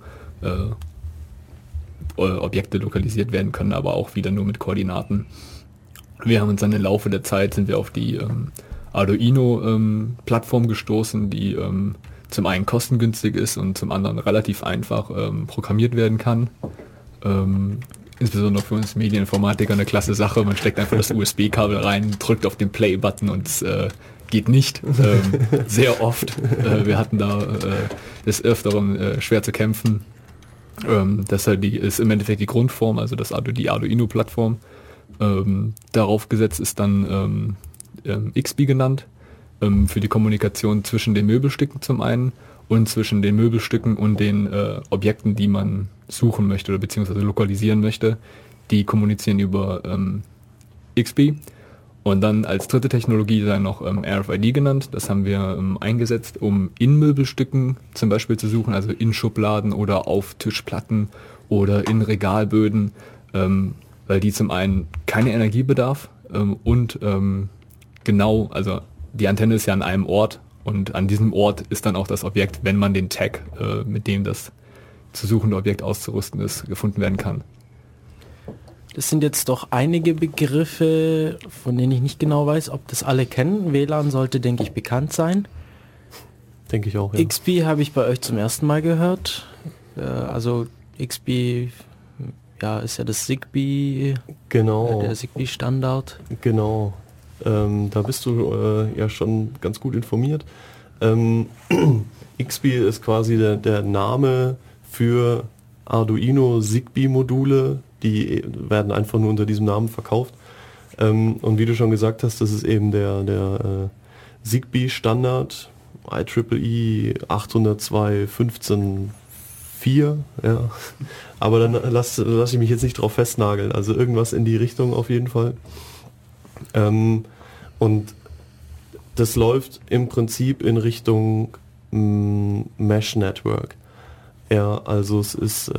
Objekte lokalisiert werden können, aber auch wieder nur mit Koordinaten. Wir haben uns dann im Laufe der Zeit sind wir auf die Arduino-Plattform gestoßen, die zum einen kostengünstig ist und zum anderen relativ einfach programmiert werden kann. Insbesondere für uns Medieninformatiker eine klasse Sache. Man steckt einfach das USB-Kabel rein, drückt auf den Play-Button und es geht nicht. Sehr oft. Wir hatten da des Öfteren schwer zu kämpfen. Das ist im Endeffekt die Grundform, also die Arduino-Plattform. Darauf gesetzt ist dann XBee genannt, für die Kommunikation zwischen den Möbelstücken zum einen und zwischen den Möbelstücken und den Objekten, die man suchen möchte oder beziehungsweise lokalisieren möchte. Die kommunizieren über XBee. Und dann als dritte Technologie dann noch RFID genannt. Das haben wir eingesetzt, um in Möbelstücken zum Beispiel zu suchen, also in Schubladen oder auf Tischplatten oder in Regalböden, weil die zum einen keine Energie bedarf und genau, also die Antenne ist ja an einem Ort und an diesem Ort ist dann auch das Objekt, wenn man den Tag, mit dem das zu suchende Objekt auszurüsten ist, gefunden werden kann. Das sind jetzt doch einige Begriffe, von denen ich nicht genau weiß, ob das alle kennen. WLAN sollte, denke ich, bekannt sein. Denke ich auch, ja. XBee habe ich bei euch zum ersten Mal gehört. Also XBee, ja, ist ja das Zigbee, Genau. Der Zigbee-Standard. Genau. Da bist du ja schon ganz gut informiert. XBee ist quasi der Name für Arduino Zigbee-Module. Die werden einfach nur unter diesem Namen verkauft. Und wie du schon gesagt hast, das ist eben der Zigbee-Standard IEEE 802.15.4. Ja. Aber dann lass ich mich jetzt nicht drauf festnageln. Also irgendwas in die Richtung auf jeden Fall. Und das läuft im Prinzip in Richtung Mesh Network. Ja, also es ist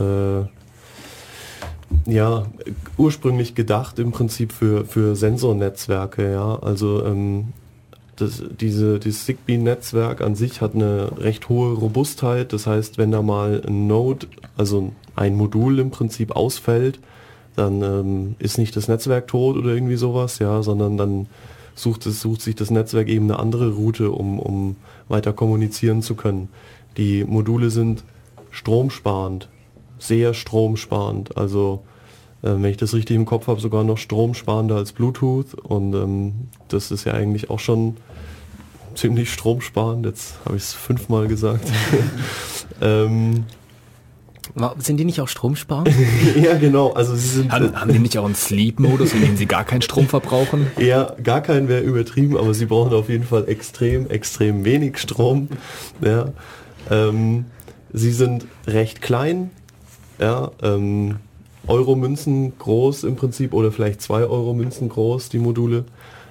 ursprünglich gedacht im Prinzip für Sensornetzwerke, ja. Also dieses Zigbee-Netzwerk an sich hat eine recht hohe Robustheit. Das heißt, wenn da mal ein Node, also ein Modul im Prinzip ausfällt, dann ist nicht das Netzwerk tot oder irgendwie sowas, ja, sondern dann sucht sich das Netzwerk eben eine andere Route, um weiter kommunizieren zu können. Die Module sind stromsparend, sehr stromsparend, also wenn ich das richtig im Kopf habe, sogar noch stromsparender als Bluetooth und das ist ja eigentlich auch schon ziemlich stromsparend, jetzt habe ich es 5-mal gesagt. Sind die nicht auch stromsparend? Ja, genau. Also sie sind haben die nicht auch einen Sleep-Modus, in dem sie gar keinen Strom verbrauchen? Ja, gar keinen wäre übertrieben, aber sie brauchen auf jeden Fall extrem wenig Strom. Ja. Sie sind recht klein, ja, Euro-Münzen groß im Prinzip oder vielleicht 2 Euro-Münzen groß, die Module.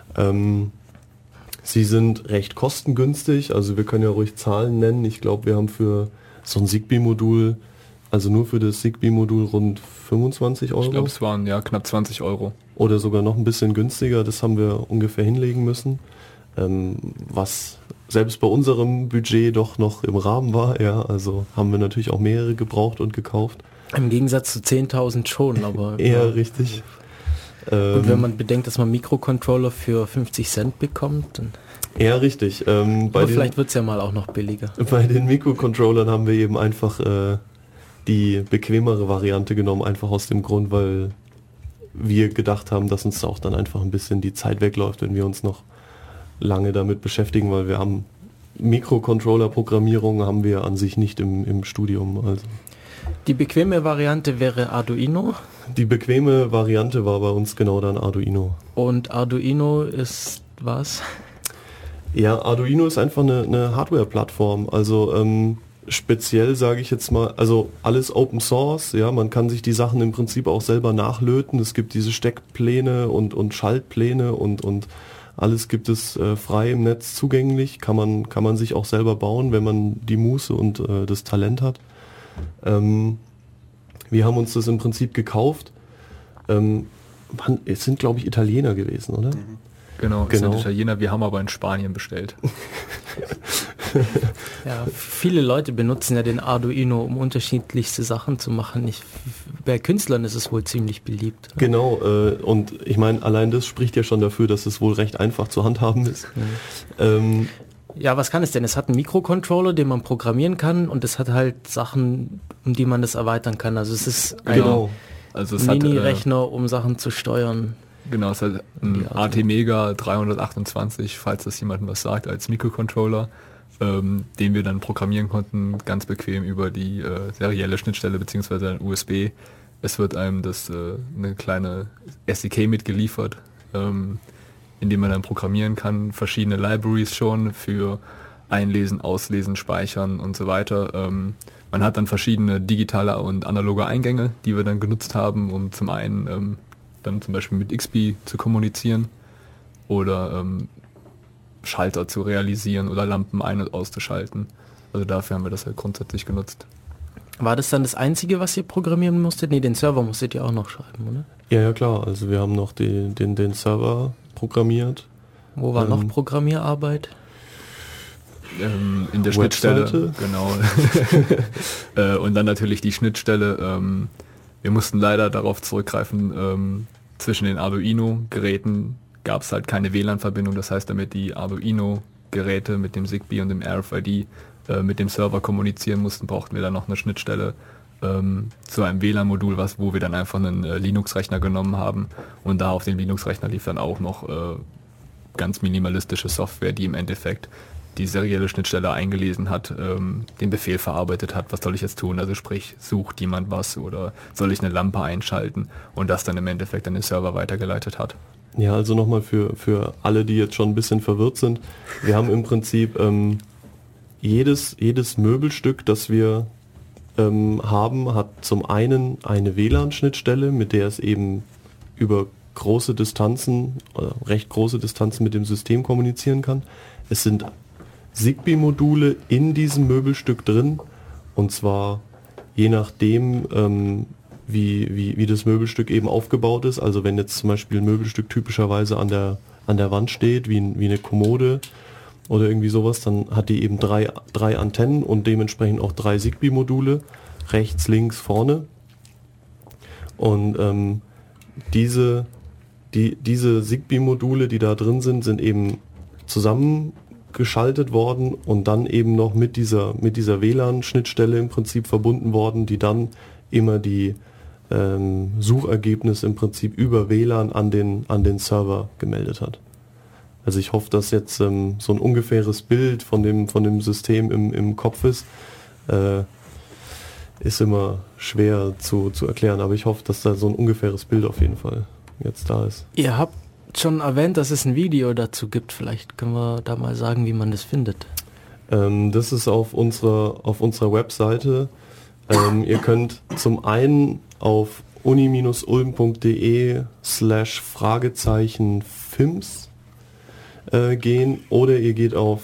Sie sind recht kostengünstig, also wir können ja ruhig Zahlen nennen. Ich glaube, wir haben für so ein Zigbee-Modul, also nur für das Zigbee-Modul rund 25 Euro. Ich glaube, es waren ja knapp 20 Euro. Oder sogar noch ein bisschen günstiger, das haben wir ungefähr hinlegen müssen. Was selbst bei unserem Budget doch noch im Rahmen war, ja, also haben wir natürlich auch mehrere gebraucht und gekauft. Im Gegensatz zu 10.000 schon, aber... Ja, richtig. Und wenn man bedenkt, dass man Mikrocontroller für 50 Cent bekommt, dann... Ja, richtig. Aber vielleicht wird es ja mal auch noch billiger. Bei den Mikrocontrollern haben wir eben einfach die bequemere Variante genommen, einfach aus dem Grund, weil wir gedacht haben, dass uns auch dann einfach ein bisschen die Zeit wegläuft, wenn wir uns noch lange damit beschäftigen, weil wir haben Mikrocontroller-Programmierung haben wir an sich nicht im Studium. Also. Die bequeme Variante wäre Arduino. Die bequeme Variante war bei uns genau dann Arduino. Und Arduino ist was? Ja, Arduino ist einfach eine Hardware-Plattform. Also speziell sage ich jetzt mal, also alles Open Source. Ja, man kann sich die Sachen im Prinzip auch selber nachlöten. Es gibt diese Steckpläne und Schaltpläne und alles gibt es frei im Netz zugänglich. Kann man sich auch selber bauen, wenn man die Muße und das Talent hat. Wir haben uns das im Prinzip gekauft. Es sind, glaube ich, Italiener gewesen, oder? Genau, es sind Italiener, wir haben aber in Spanien bestellt. Ja, viele Leute benutzen ja den Arduino, um unterschiedlichste Sachen zu machen. Bei Künstlern ist es wohl ziemlich beliebt. Genau, und ich meine, allein das spricht ja schon dafür, dass es wohl recht einfach zu handhaben ist. Mhm. Ja, was kann es denn? Es hat einen Mikrocontroller, den man programmieren kann und es hat halt Sachen, um die man das erweitern kann. Also es ist ein Mini-Rechner, um Sachen zu steuern. Genau, es hat ein ATmega 328, falls das jemandem was sagt, als Mikrocontroller. den wir dann programmieren konnten, ganz bequem über die serielle Schnittstelle bzw. ein USB. Es wird einem eine kleine SDK mitgeliefert, in dem man dann programmieren kann, verschiedene Libraries schon für Einlesen, Auslesen, Speichern und so weiter. Man hat dann verschiedene digitale und analoge Eingänge, die wir dann genutzt haben, um zum einen dann zum Beispiel mit XBee zu kommunizieren oder Schalter zu realisieren oder Lampen ein- und auszuschalten. Also dafür haben wir das halt grundsätzlich genutzt. War das dann das Einzige, was ihr programmieren musstet? Nee, den Server musstet ihr auch noch schreiben, oder? Ja, klar. Also wir haben noch den Server programmiert. Wo war noch Programmierarbeit? In der Schnittstelle. Genau. Und dann natürlich die Schnittstelle. Wir mussten leider darauf zurückgreifen, zwischen den Arduino-Geräten gab es halt keine WLAN-Verbindung. Das heißt, damit die Arduino-Geräte mit dem ZigBee und dem RFID mit dem Server kommunizieren mussten, brauchten wir dann noch eine Schnittstelle zu einem WLAN-Modul, wo wir dann einfach einen Linux-Rechner genommen haben. Und da auf den Linux-Rechner lief dann auch noch ganz minimalistische Software, die im Endeffekt die serielle Schnittstelle eingelesen hat, den Befehl verarbeitet hat, was soll ich jetzt tun, also sprich, sucht jemand was oder soll ich eine Lampe einschalten und das dann im Endeffekt an den Server weitergeleitet hat. Ja, also nochmal für alle, die jetzt schon ein bisschen verwirrt sind, wir haben im Prinzip jedes Möbelstück, das wir haben, hat zum einen eine WLAN-Schnittstelle, mit der es eben über große Distanzen, oder recht große Distanzen mit dem System kommunizieren kann. Es sind ZigBee-Module in diesem Möbelstück drin, und zwar je nachdem, wie das Möbelstück eben aufgebaut ist. Also wenn jetzt zum Beispiel ein Möbelstück typischerweise an der Wand steht, wie eine Kommode oder irgendwie sowas, dann hat die eben drei Antennen und dementsprechend auch 3 ZigBee-Module, rechts, links, vorne. Und diese ZigBee-Module, die da drin sind eben zusammengeschaltet worden und dann eben noch mit dieser WLAN-Schnittstelle im Prinzip verbunden worden, die dann immer die Suchergebnis im Prinzip über WLAN an den Server gemeldet hat. Also ich hoffe, dass jetzt so ein ungefähres Bild von dem System im Kopf ist. Ist immer schwer zu erklären, aber ich hoffe, dass da so ein ungefähres Bild auf jeden Fall jetzt da ist. Ihr habt schon erwähnt, dass es ein Video dazu gibt. Vielleicht können wir da mal sagen, wie man das findet. Das ist auf unserer Webseite. Ihr könnt zum einen auf uni-ulm.de/FIMS gehen oder ihr geht auf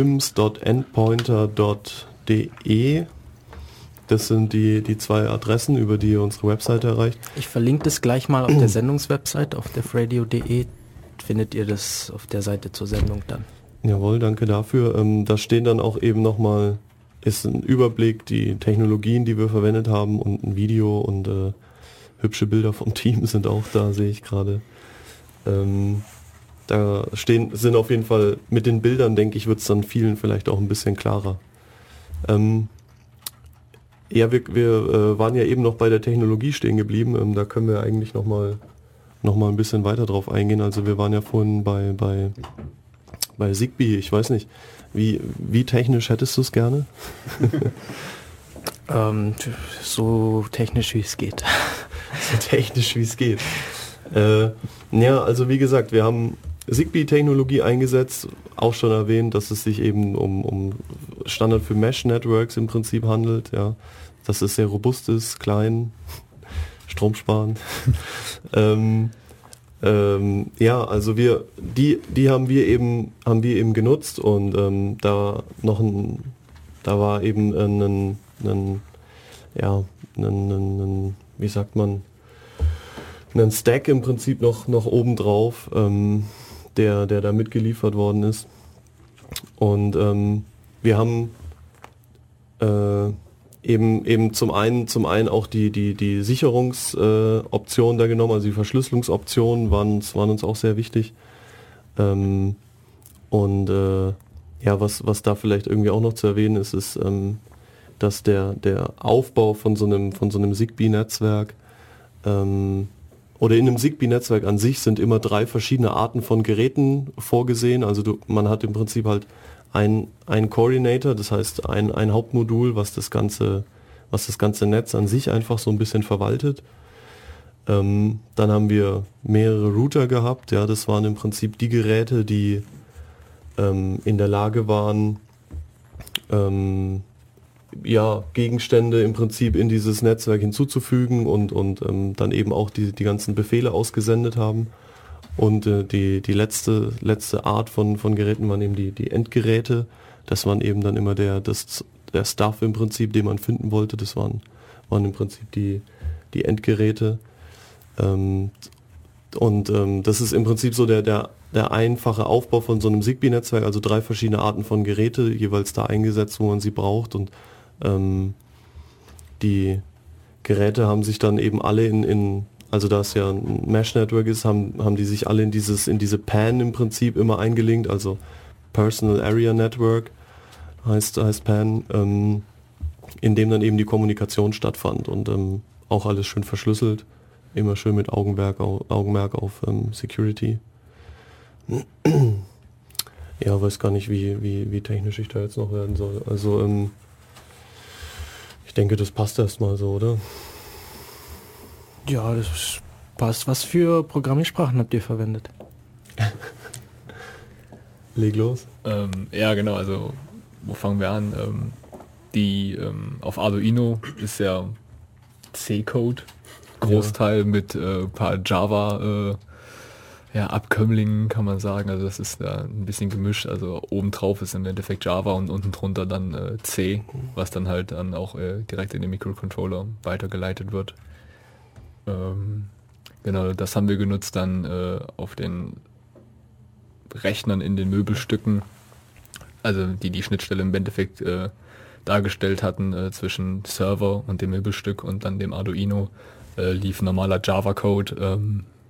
fims.endpointer.de. Das sind die 2 Adressen, über die ihr unsere Webseite erreicht. Ich verlinke das gleich mal auf der Sendungswebsite, auf defradio.de findet ihr das auf der Seite zur Sendung dann. Jawohl, danke dafür. Da stehen dann auch eben nochmal, ist ein Überblick, die Technologien, die wir verwendet haben und ein Video und hübsche Bilder vom Team sind auch da, sehe ich gerade. Da sind auf jeden Fall, mit den Bildern, denke ich, wird es dann vielen vielleicht auch ein bisschen klarer. Ja, wir waren ja eben noch bei der Technologie stehen geblieben. Da können wir eigentlich noch mal ein bisschen weiter drauf eingehen. Also wir waren ja vorhin bei ZigBee. Ich weiß nicht, wie technisch hättest du es gerne? So technisch wie es geht. So technisch wie es geht. Ja, also wie gesagt, wir haben ZigBee-Technologie eingesetzt, auch schon erwähnt, dass es sich eben um Standard für Mesh-Networks im Prinzip handelt, ja. Dass es sehr robust ist, klein, stromsparend. Ja, also die haben wir eben genutzt und da war eben ein wie sagt man, einen Stack im Prinzip noch oben drauf, der da mitgeliefert worden ist. Und wir haben eben zum einen auch die Sicherungsoption da genommen, also die Verschlüsselungsoptionen waren uns auch sehr wichtig. Und ja, was da vielleicht irgendwie auch noch zu erwähnen ist, dass der Aufbau von so einem ZigBee-Netzwerk oder in einem ZigBee-Netzwerk an sich sind immer 3 verschiedene Arten von Geräten vorgesehen. Also man hat im Prinzip halt ein Coordinator, das heißt ein Hauptmodul, was das ganze Netz an sich einfach so ein bisschen verwaltet. Dann haben wir mehrere Router gehabt, ja, das waren im Prinzip die Geräte, die in der Lage waren, Gegenstände im Prinzip in dieses Netzwerk hinzuzufügen und dann eben auch die ganzen Befehle ausgesendet haben. Und die letzte Art von Geräten waren eben die Endgeräte. Das waren eben dann immer der Stuff im Prinzip, den man finden wollte. Das waren im Prinzip die Endgeräte. Das ist im Prinzip so der einfache Aufbau von so einem Zigbee-Netzwerk, also 3 verschiedene Arten von Geräte, jeweils da eingesetzt, wo man sie braucht. Und die Geräte haben sich dann eben alle also da es ja ein Mesh-Network ist, haben die sich alle in diese PAN im Prinzip immer eingelinkt, also Personal Area Network heißt PAN, in dem dann eben die Kommunikation stattfand und auch alles schön verschlüsselt, immer schön mit Augenmerk auf Security. Ja, weiß gar nicht, wie technisch ich da jetzt noch werden soll. Also ich denke, das passt erstmal so, oder? Ja, das passt. Was für Programmiersprachen habt ihr verwendet? Leg los. Ja, genau, also wo fangen wir an? Auf Arduino ist ja C-Code, Großteil mit paar Java Abkömmlingen, kann man sagen. Also das ist ein bisschen gemischt. Also obendrauf ist im Endeffekt Java und unten drunter dann C, was dann halt dann auch direkt in den Microcontroller weitergeleitet wird. Genau, das haben wir genutzt dann auf den Rechnern in den Möbelstücken, also die Schnittstelle im Endeffekt dargestellt hatten zwischen Server und dem Möbelstück und dann dem Arduino lief normaler Java-Code.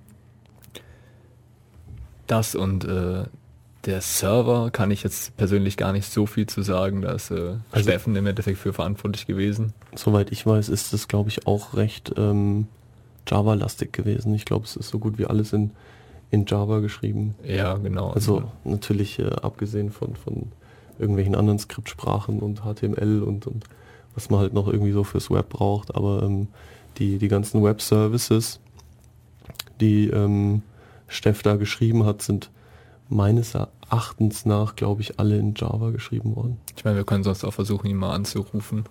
Das und der Server kann ich jetzt persönlich gar nicht so viel zu sagen, da ist Steffen im Endeffekt für verantwortlich gewesen. Soweit ich weiß, ist das, glaube ich, auch recht Java-lastig gewesen. Ich glaube, es ist so gut wie alles in Java geschrieben. Ja, genau. Also natürlich abgesehen von irgendwelchen anderen Skriptsprachen und HTML und was man halt noch irgendwie so fürs Web braucht, aber die ganzen Web-Services, die Steff da geschrieben hat, sind meines Erachtens nach, glaube ich, alle in Java geschrieben worden. Ich meine, wir können sonst auch versuchen, ihn mal anzurufen.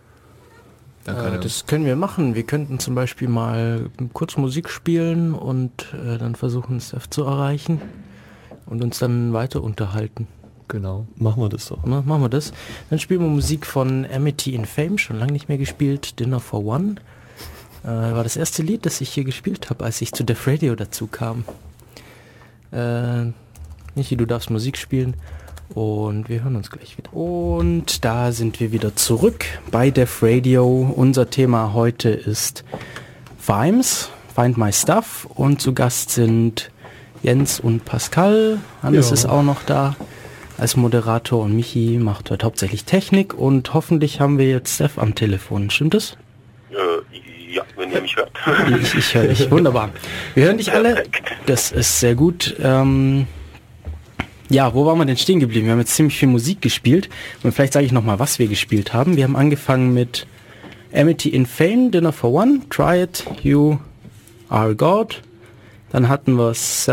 Das können wir machen. Wir könnten zum Beispiel mal kurz Musik spielen und dann versuchen, Steff zu erreichen und uns dann weiter unterhalten. Genau. Machen wir das so. Machen wir das. Dann spielen wir Musik von Amity in Fame, schon lange nicht mehr gespielt. Dinner for One. War das erste Lied, das ich hier gespielt habe, als ich zu Def Radio dazu kam. Michi, du darfst Musik spielen. Und wir hören uns gleich wieder. Und da sind wir wieder zurück bei Def Radio. Unser Thema heute ist FIMES, Find My Stuff. Und zu Gast sind Jens und Pascal. Hannes ist auch noch da als Moderator und Michi macht heute hauptsächlich Technik. Und hoffentlich haben wir jetzt Steph am Telefon. Stimmt das? Ja, wenn ihr mich hört. Ich höre dich. Wunderbar. Wir hören dich alle. Das ist sehr gut. Ja, wo waren wir denn stehen geblieben? Wir haben jetzt ziemlich viel Musik gespielt. Und vielleicht sage ich nochmal, was wir gespielt haben. Wir haben angefangen mit Amity in Fame, Dinner for One, Try It, You Are God. Dann hatten wir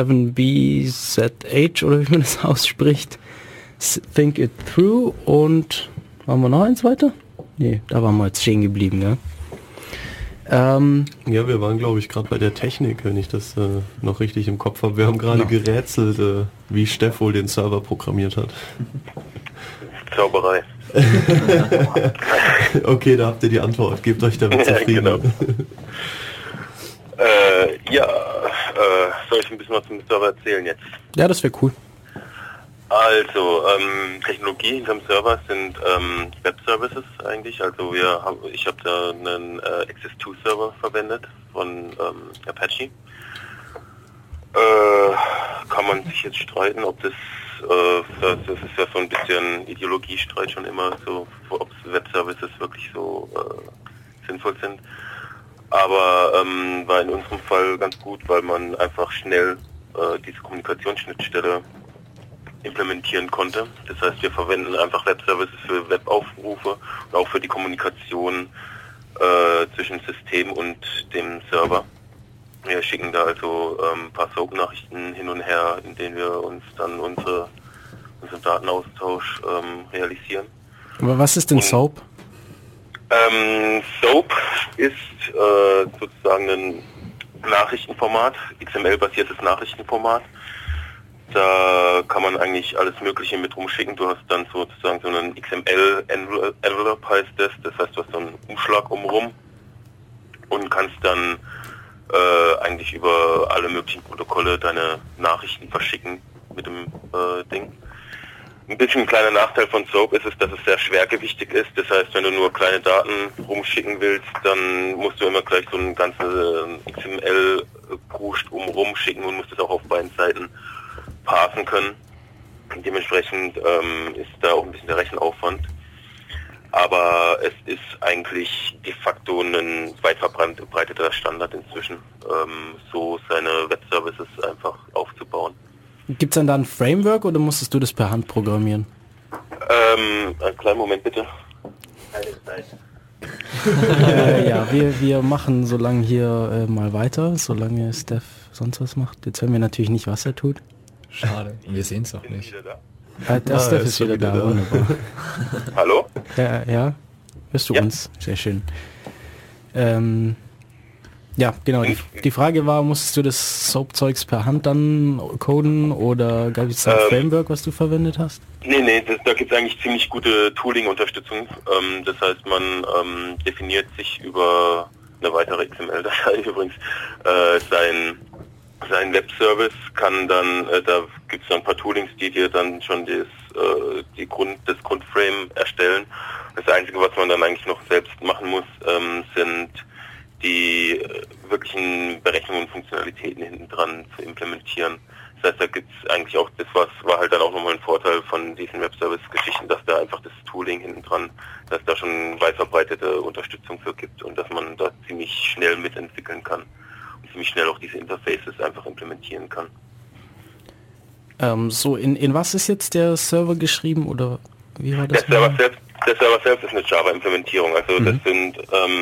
7BZH, oder wie man das ausspricht, Think It Through. Und waren wir noch eins weiter? Nee, da waren wir jetzt stehen geblieben, ne? Ja, wir waren, glaube ich, gerade bei der Technik, wenn ich das noch richtig im Kopf habe. Wir haben gerade gerätselt, wie Steff wohl den Server programmiert hat. Zauberei. Okay, da habt ihr die Antwort. Gebt euch damit zufrieden. Genau. Soll ich ein bisschen was zum Server erzählen jetzt? Ja, das wäre cool. Also, Technologie hinterm Server sind Web-Services eigentlich. Also ich habe da einen Access2-Server verwendet von Apache. Kann man sich jetzt streiten, ob das ist ja so ein bisschen Ideologiestreit schon immer, so ob Web-Services wirklich so sinnvoll sind. Aber war in unserem Fall ganz gut, weil man einfach schnell diese Kommunikationsschnittstelle implementieren konnte. Das heißt, wir verwenden einfach Webservices für Webaufrufe und auch für die Kommunikation zwischen System und dem Server. Wir schicken da also ein paar SOAP-Nachrichten hin und her, in denen wir uns dann unseren Datenaustausch realisieren. Aber was ist denn SOAP? SOAP ist sozusagen ein Nachrichtenformat, XML-basiertes Nachrichtenformat. Da kann man eigentlich alles Mögliche mit rumschicken. Du hast dann sozusagen so einen XML-Envelope heißt das. Das heißt, du hast so einen Umschlag umrum und kannst dann eigentlich über alle möglichen Protokolle deine Nachrichten verschicken mit dem Ding. Ein bisschen ein kleiner Nachteil von SOAP ist es, dass es sehr schwergewichtig ist. Das heißt, wenn du nur kleine Daten rumschicken willst, dann musst du immer gleich so einen ganzen XML-Kruscht rumschicken und musst es auch auf beiden Seiten parsen können. Dementsprechend ist da auch ein bisschen der Rechenaufwand. Aber es ist eigentlich de facto ein weit verbreiteter Standard inzwischen, so seine Webservices einfach aufzubauen. Gibt es dann da ein Framework oder musstest du das per Hand programmieren? Einen kleinen Moment bitte. Ja, wir machen so lange hier mal weiter, solange Steph sonst was macht. Jetzt hören wir natürlich nicht, was er tut. Schade, wir sehen es auch nicht. Der Steph ist wieder da. Wunderbar. Hallo? Ja, hörst du uns? Sehr schön. Ja, genau. Die Frage war, musstest du das Soap-Zeugs per Hand dann coden oder gab es ein Framework, was du verwendet hast? Nee, da gibt es eigentlich ziemlich gute Tooling-Unterstützung. Das heißt, man definiert sich über eine weitere XML-Datei übrigens sein Webservice, kann dann, da gibt es dann ein paar Toolings, die dir dann schon das Grundframe erstellen. Das Einzige, was man dann eigentlich noch selbst machen muss, sind die wirklichen Berechnungen und Funktionalitäten hinten dran zu implementieren. Das heißt, da gibt es eigentlich auch, war halt dann auch nochmal ein Vorteil von diesen Web-Service-Geschichten, dass da einfach das Tooling hinten dran, dass da schon weit verbreitete Unterstützung für gibt und dass man da ziemlich schnell mitentwickeln kann und ziemlich schnell auch diese Interfaces einfach implementieren kann. So, in was ist jetzt der Server geschrieben oder wie war das? Der Server selbst ist eine Java-Implementierung, also das sind,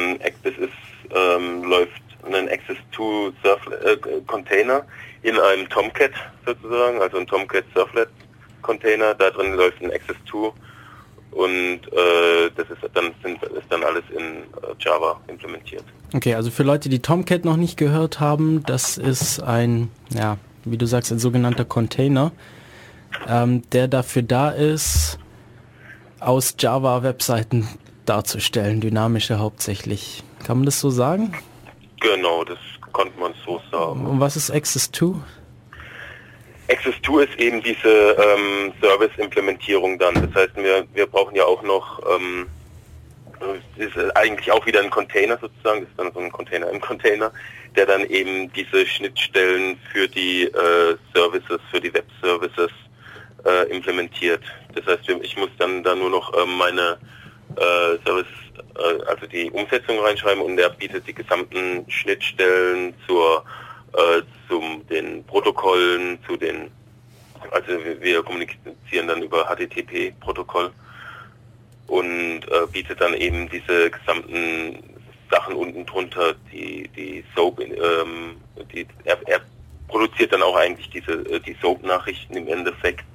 läuft ein Access2 Container in einem Tomcat sozusagen, also ein Tomcat Servlet Container, da drin läuft ein Access2 und das ist dann alles in Java implementiert. Okay, also für Leute, die Tomcat noch nicht gehört haben, das ist ein, ja, wie du sagst, ein sogenannter Container, der dafür da ist, aus Java-Webseiten darzustellen, dynamische hauptsächlich. Kann man das so sagen? Genau, das konnte man so sagen. Und was ist Access2? Access2 ist eben diese Service-Implementierung dann. Das heißt, wir brauchen ja auch noch, ist eigentlich auch wieder ein Container sozusagen, das ist dann so ein Container im Container, der dann eben diese Schnittstellen für die Services, für die Web-Services implementiert. Das heißt, ich muss dann da nur noch meine Service, also die Umsetzung reinschreiben und der bietet die gesamten Schnittstellen zu den Protokollen, also wir kommunizieren dann über HTTP-Protokoll und bietet dann eben diese gesamten Sachen unten drunter, die SOAP, er produziert dann auch eigentlich die SOAP-Nachrichten im Endeffekt.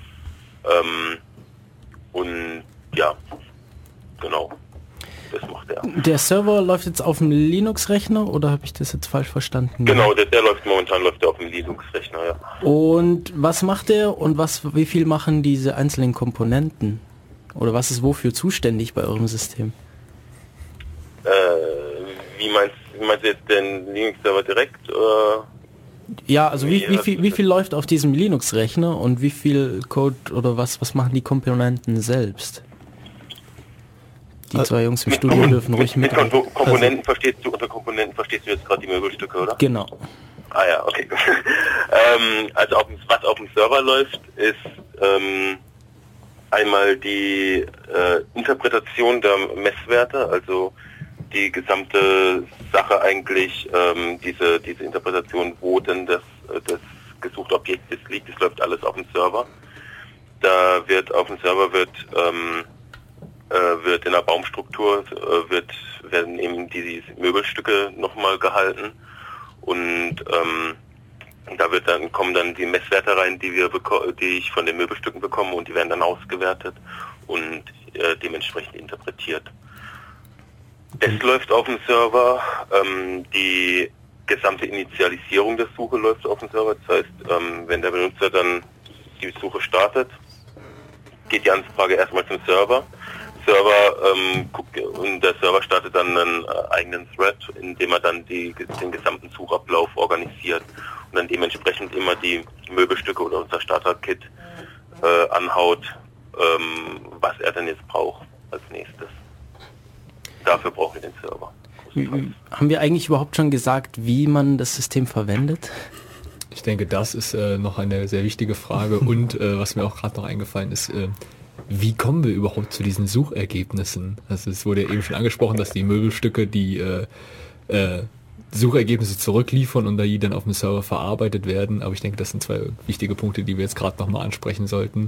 Und ja, genau, das macht er. Der Server läuft jetzt auf dem Linux-Rechner oder habe ich das jetzt falsch verstanden? Genau, der läuft momentan auf dem Linux-Rechner, ja. Und was macht der und wie viel machen diese einzelnen Komponenten? Oder was ist wofür zuständig bei eurem System? Wie meinst du jetzt den Linux-Server direkt? Ja, also wie viel läuft auf diesem Linux-Rechner und wie viel Code oder was machen die Komponenten selbst? Die zwei Jungs im Studio dürfen ruhig mit. Unter Komponenten verstehst du jetzt gerade die Möbelstücke, oder? Genau. Ah ja, okay. Also was auf dem Server läuft, ist einmal die Interpretation der Messwerte, also die gesamte Sache eigentlich, diese Interpretation, wo denn das gesuchte Objekt jetzt liegt, das läuft alles auf dem Server. Da wird auf dem Server wird in der Baumstruktur werden eben diese Möbelstücke nochmal gehalten und kommen dann die Messwerte rein, die ich von den Möbelstücken bekomme, und die werden dann ausgewertet und dementsprechend interpretiert. Es läuft auf dem Server, die gesamte Initialisierung der Suche läuft auf dem Server. Das heißt, wenn der Benutzer dann die Suche startet, geht die Anfrage erstmal zum Server. Und der Server startet dann einen eigenen Thread, in dem er dann den gesamten Suchablauf organisiert und dann dementsprechend immer die Möbelstücke oder unser Starter-Kit anhaut, was er denn jetzt braucht als nächstes. Dafür brauchen wir den Server. Haben wir eigentlich überhaupt schon gesagt, wie man das System verwendet? Ich denke, das ist noch eine sehr wichtige Frage und was mir auch gerade noch eingefallen ist, wie kommen wir überhaupt zu diesen Suchergebnissen? Also es wurde ja eben schon angesprochen, dass die Möbelstücke die Suchergebnisse zurückliefern und da die dann auf dem Server verarbeitet werden, aber ich denke, das sind zwei wichtige Punkte, die wir jetzt gerade nochmal ansprechen sollten.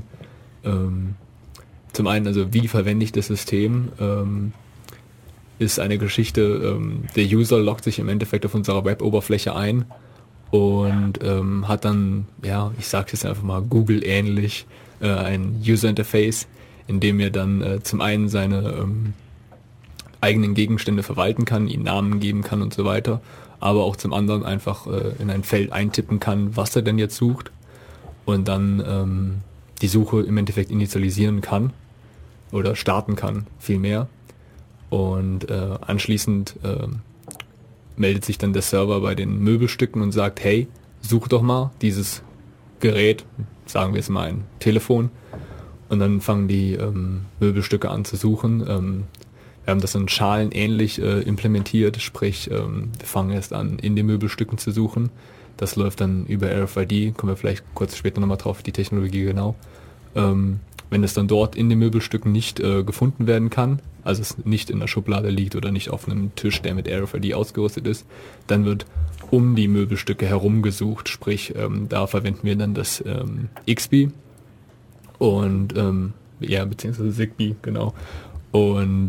Zum einen, also wie verwende ich das System? Ist eine Geschichte, der User loggt sich im Endeffekt auf unserer Web-Oberfläche ein und hat dann, ja, ich sage jetzt einfach mal Google-ähnlich, ein User-Interface, in dem er dann zum einen seine eigenen Gegenstände verwalten kann, ihnen Namen geben kann und so weiter, aber auch zum anderen einfach in ein Feld eintippen kann, was er denn jetzt sucht und dann die Suche im Endeffekt initialisieren kann oder starten kann, vielmehr. Und anschließend meldet sich dann der Server bei den Möbelstücken und sagt, hey, such doch mal dieses Gerät, sagen wir es mal ein Telefon, und dann fangen die Möbelstücke an zu suchen. Wir haben das dann schalenähnlich implementiert, sprich wir fangen erst an, in den Möbelstücken zu suchen. Das läuft dann über RFID, kommen wir vielleicht kurz später nochmal drauf, die Technologie genau. Wenn es dann dort in den Möbelstücken nicht gefunden werden kann, also es nicht in der Schublade liegt oder nicht auf einem Tisch, der mit RFID ausgerüstet ist, dann wird um die Möbelstücke herum gesucht, sprich da verwenden wir dann das Xbee und beziehungsweise Zigbee, genau. Und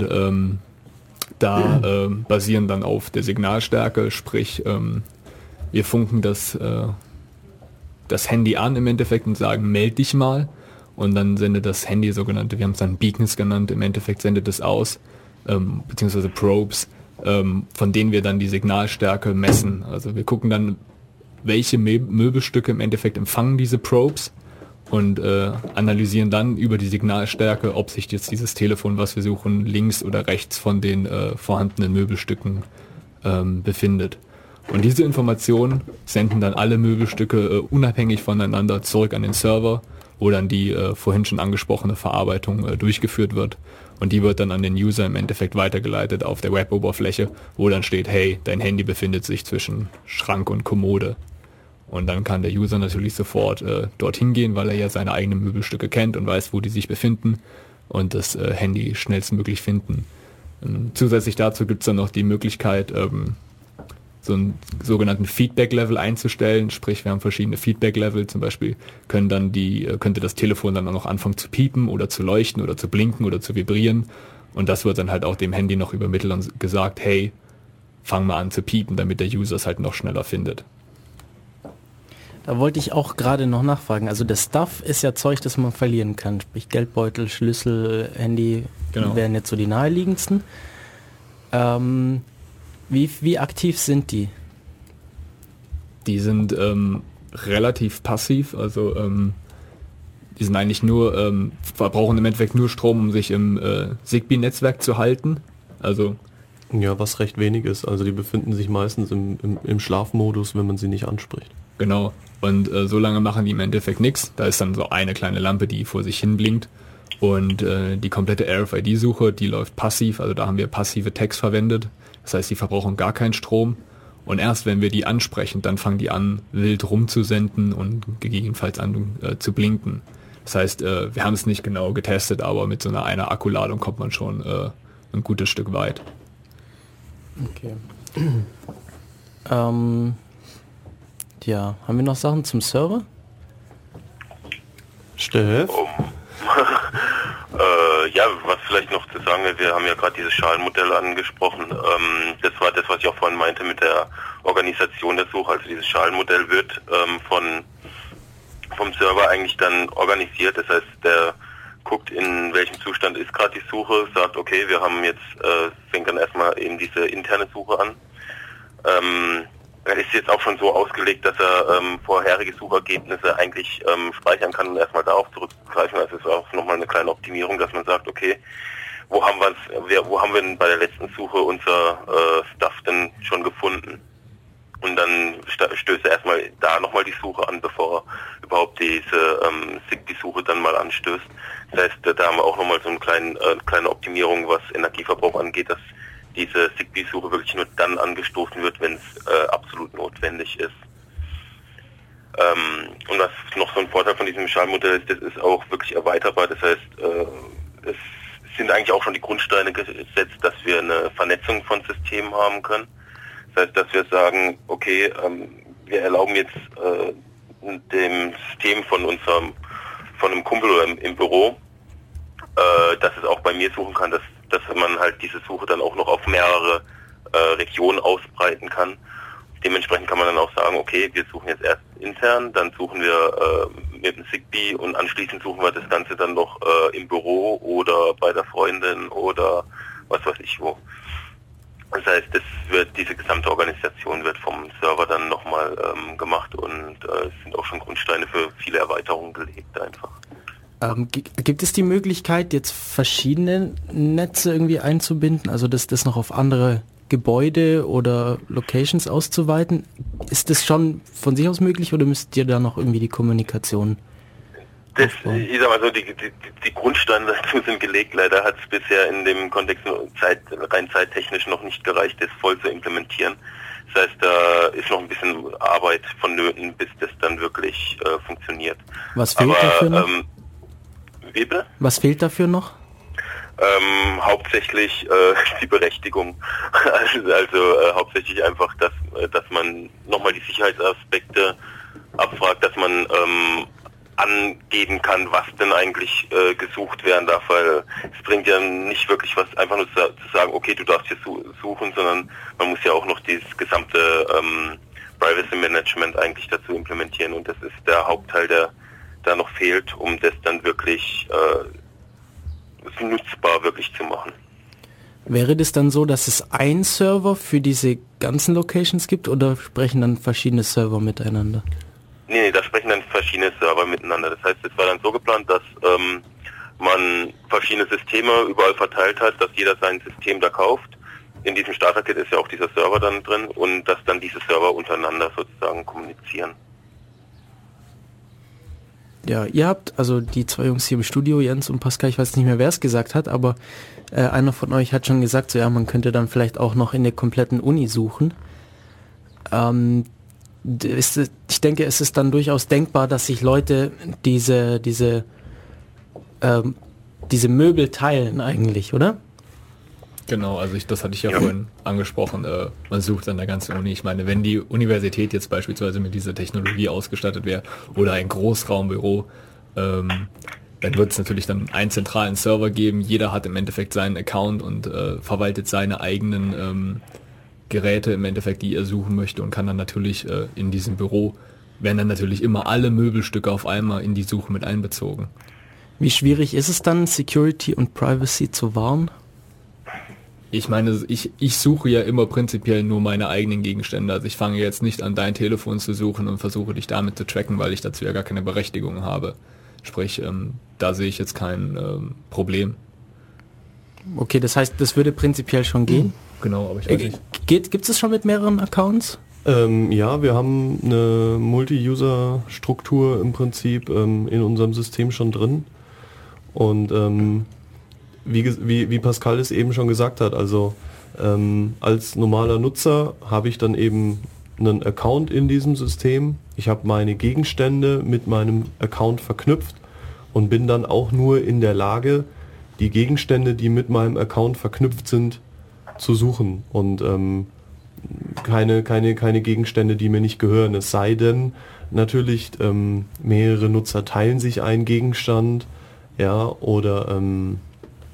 da basieren dann auf der Signalstärke, sprich wir funken das Handy an im Endeffekt und sagen, meld dich mal. Und dann sendet das Handy sogenannte, wir haben es dann Beacons genannt, im Endeffekt sendet es aus, beziehungsweise Probes, von denen wir dann die Signalstärke messen. Also wir gucken dann, welche Möbelstücke im Endeffekt empfangen diese Probes und analysieren dann über die Signalstärke, ob sich jetzt dieses Telefon, was wir suchen, links oder rechts von den vorhandenen Möbelstücken befindet. Und diese Informationen senden dann alle Möbelstücke unabhängig voneinander zurück an den Server, wo dann die vorhin schon angesprochene Verarbeitung durchgeführt wird. Und die wird dann an den User im Endeffekt weitergeleitet auf der Web-Oberfläche, wo dann steht, hey, dein Handy befindet sich zwischen Schrank und Kommode. Und dann kann der User natürlich sofort dorthin gehen, weil er ja seine eigenen Möbelstücke kennt und weiß, wo die sich befinden und das Handy schnellstmöglich finden. Zusätzlich dazu gibt es dann noch die Möglichkeit, so einen sogenannten Feedback-Level einzustellen, sprich wir haben verschiedene Feedback-Level, zum Beispiel könnte das Telefon dann auch noch anfangen zu piepen oder zu leuchten oder zu blinken oder zu vibrieren, und das wird dann halt auch dem Handy noch übermittelt und gesagt, hey, fang mal an zu piepen, damit der User es halt noch schneller findet. Da wollte ich auch gerade noch nachfragen, also das Stuff ist ja Zeug, das man verlieren kann, sprich Geldbeutel, Schlüssel, Handy, genau, wären jetzt so die naheliegendsten. Wie aktiv sind die? Die sind relativ passiv, also die sind eigentlich nur, verbrauchen im Endeffekt nur Strom, um sich im Zigbee-Netzwerk zu halten. Also ja, was recht wenig ist. Also die befinden sich meistens im Schlafmodus, wenn man sie nicht anspricht. Genau. Und so lange machen die im Endeffekt nichts. Da ist dann so eine kleine Lampe, die vor sich hin blinkt. Und die komplette RFID-Suche, die läuft passiv. Also da haben wir passive Tags verwendet. Das heißt, die verbrauchen gar keinen Strom. Und erst wenn wir die ansprechen, dann fangen die an, wild rumzusenden und gegebenenfalls an zu blinken. Das heißt, wir haben es nicht genau getestet, aber mit so einer Akkuladung kommt man schon ein gutes Stück weit. Okay. Ja, haben wir noch Sachen zum Server? Steff? Ja, was vielleicht noch zu sagen, wir haben ja gerade dieses Schalenmodell angesprochen. Das war das, was ich auch vorhin meinte mit der Organisation der Suche. Also dieses Schalenmodell wird vom Server eigentlich dann organisiert. Das heißt, der guckt, in welchem Zustand ist gerade die Suche, sagt, okay, wir haben jetzt, fängt dann erstmal eben diese interne Suche an. Er ist jetzt auch schon so ausgelegt, dass er vorherige Suchergebnisse eigentlich speichern kann und erstmal darauf zurückgreifen. Also es ist auch nochmal eine kleine Optimierung, dass man sagt, okay, wo haben wir denn bei der letzten Suche unser Stuff denn schon gefunden? Und dann stößt er erstmal da nochmal die Suche an, bevor er überhaupt diese Zigbee-Suche dann mal anstößt. Das heißt, da haben wir auch nochmal so eine kleine Optimierung, was Energieverbrauch angeht, dass diese Zigbee-Suche wirklich nur dann angestoßen wird, wenn es absolut notwendig ist. Und was noch so ein Vorteil von diesem Schalenmodell ist, das ist auch wirklich erweiterbar. Das heißt, es sind eigentlich auch schon die Grundsteine gesetzt, dass wir eine Vernetzung von Systemen haben können. Das heißt, dass wir sagen, okay, wir erlauben jetzt dem System von einem Kumpel oder im Büro, dass es auch bei mir suchen kann, dass man halt diese Suche dann auch noch auf mehrere Regionen ausbreiten kann. Dementsprechend kann man dann auch sagen, okay, wir suchen jetzt erst intern, dann suchen wir mit dem Zigbee und anschließend suchen wir das Ganze dann noch im Büro oder bei der Freundin oder was weiß ich wo. Das heißt, diese gesamte Organisation wird vom Server dann nochmal gemacht und es sind auch schon Grundsteine für viele Erweiterungen gelegt einfach. Gibt es die Möglichkeit, jetzt verschiedene Netze irgendwie einzubinden, also das noch auf andere Gebäude oder Locations auszuweiten? Ist das schon von sich aus möglich oder müsst ihr da noch irgendwie die Kommunikation aufbauen? Ich sag mal so, die Grundsteine dazu sind gelegt. Leider hat es bisher in dem Kontext rein zeittechnisch noch nicht gereicht, das voll zu implementieren. Das heißt, da ist noch ein bisschen Arbeit vonnöten, bis das dann wirklich funktioniert. Was fehlt dafür noch? Wie bitte? Was fehlt dafür noch? Hauptsächlich die Berechtigung. Also hauptsächlich einfach, dass man nochmal die Sicherheitsaspekte abfragt, dass man angeben kann, was denn eigentlich gesucht werden darf, weil es bringt ja nicht wirklich was, einfach nur zu sagen, okay, du darfst hier suchen, sondern man muss ja auch noch dieses gesamte Privacy Management eigentlich dazu implementieren und das ist der Hauptteil, der da noch fehlt, um das dann wirklich nutzbar wirklich zu machen. Wäre das dann so, dass es einen Server für diese ganzen Locations gibt oder sprechen dann verschiedene Server miteinander? Nee, da sprechen dann verschiedene Server miteinander. Das heißt, es war dann so geplant, dass man verschiedene Systeme überall verteilt hat, dass jeder sein System da kauft. In diesem Starter-Kit ist ja auch dieser Server dann drin und dass dann diese Server untereinander sozusagen kommunizieren. Ja, ihr habt, also die zwei Jungs hier im Studio, Jens und Pascal, ich weiß nicht mehr, wer es gesagt hat, aber einer von euch hat schon gesagt, so ja, man könnte dann vielleicht auch noch in der kompletten Uni suchen. Ich denke, es ist dann durchaus denkbar, dass sich Leute diese Möbel teilen eigentlich, oder? Genau, also das hatte ich ja vorhin angesprochen, man sucht an der ganzen Uni. Ich meine, wenn die Universität jetzt beispielsweise mit dieser Technologie ausgestattet wäre oder ein Großraumbüro, dann wird es natürlich dann einen zentralen Server geben. Jeder hat im Endeffekt seinen Account und verwaltet seine eigenen Geräte im Endeffekt, die er suchen möchte und kann dann natürlich in diesem Büro, werden dann natürlich immer alle Möbelstücke auf einmal in die Suche mit einbezogen. Wie schwierig ist es dann, Security und Privacy zu wahren? Ich meine, ich suche ja immer prinzipiell nur meine eigenen Gegenstände. Also ich fange jetzt nicht an, dein Telefon zu suchen und versuche dich damit zu tracken, weil ich dazu ja gar keine Berechtigung habe. Sprich, da sehe ich jetzt kein Problem. Okay, das heißt, das würde prinzipiell schon gehen? Genau, aber ich weiß nicht. Gibt es schon mit mehreren Accounts? Ja, wir haben eine Multi-User-Struktur im Prinzip in unserem System schon drin. Und wie Pascal es eben schon gesagt hat, also als normaler Nutzer habe ich dann eben einen Account in diesem System. Ich habe meine Gegenstände mit meinem Account verknüpft und bin dann auch nur in der Lage, die Gegenstände, die mit meinem Account verknüpft sind, zu suchen und keine Gegenstände, die mir nicht gehören. Es sei denn, natürlich mehrere Nutzer teilen sich einen Gegenstand, ja, oder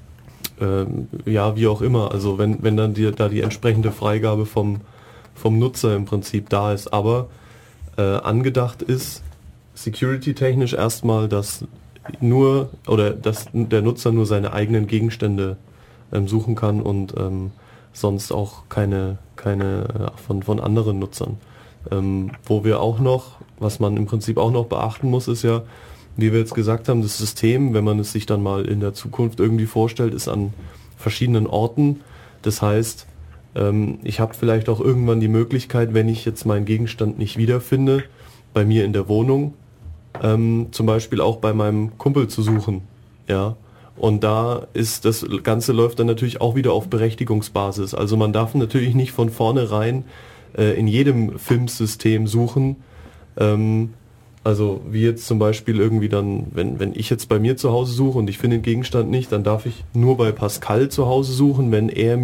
ja, wie auch immer. Also wenn dann da die entsprechende Freigabe vom Nutzer im Prinzip da ist. Aber angedacht ist security-technisch erstmal, dass der Nutzer nur seine eigenen Gegenstände suchen kann und sonst auch keine von anderen Nutzern. Wo wir auch noch, was man im Prinzip auch noch beachten muss, ist ja, wie wir jetzt gesagt haben, das System, wenn man es sich dann mal in der Zukunft irgendwie vorstellt, ist an verschiedenen Orten. Das heißt, ich habe vielleicht auch irgendwann die Möglichkeit, wenn ich jetzt meinen Gegenstand nicht wiederfinde, bei mir in der Wohnung, zum Beispiel auch bei meinem Kumpel zu suchen. Ja. Und da ist das Ganze läuft dann natürlich auch wieder auf Berechtigungsbasis. Also man darf natürlich nicht von vornherein in jedem Filmsystem suchen. Also wie jetzt zum Beispiel irgendwie dann, wenn ich jetzt bei mir zu Hause suche und ich finde den Gegenstand nicht, dann darf ich nur bei Pascal zu Hause suchen, wenn er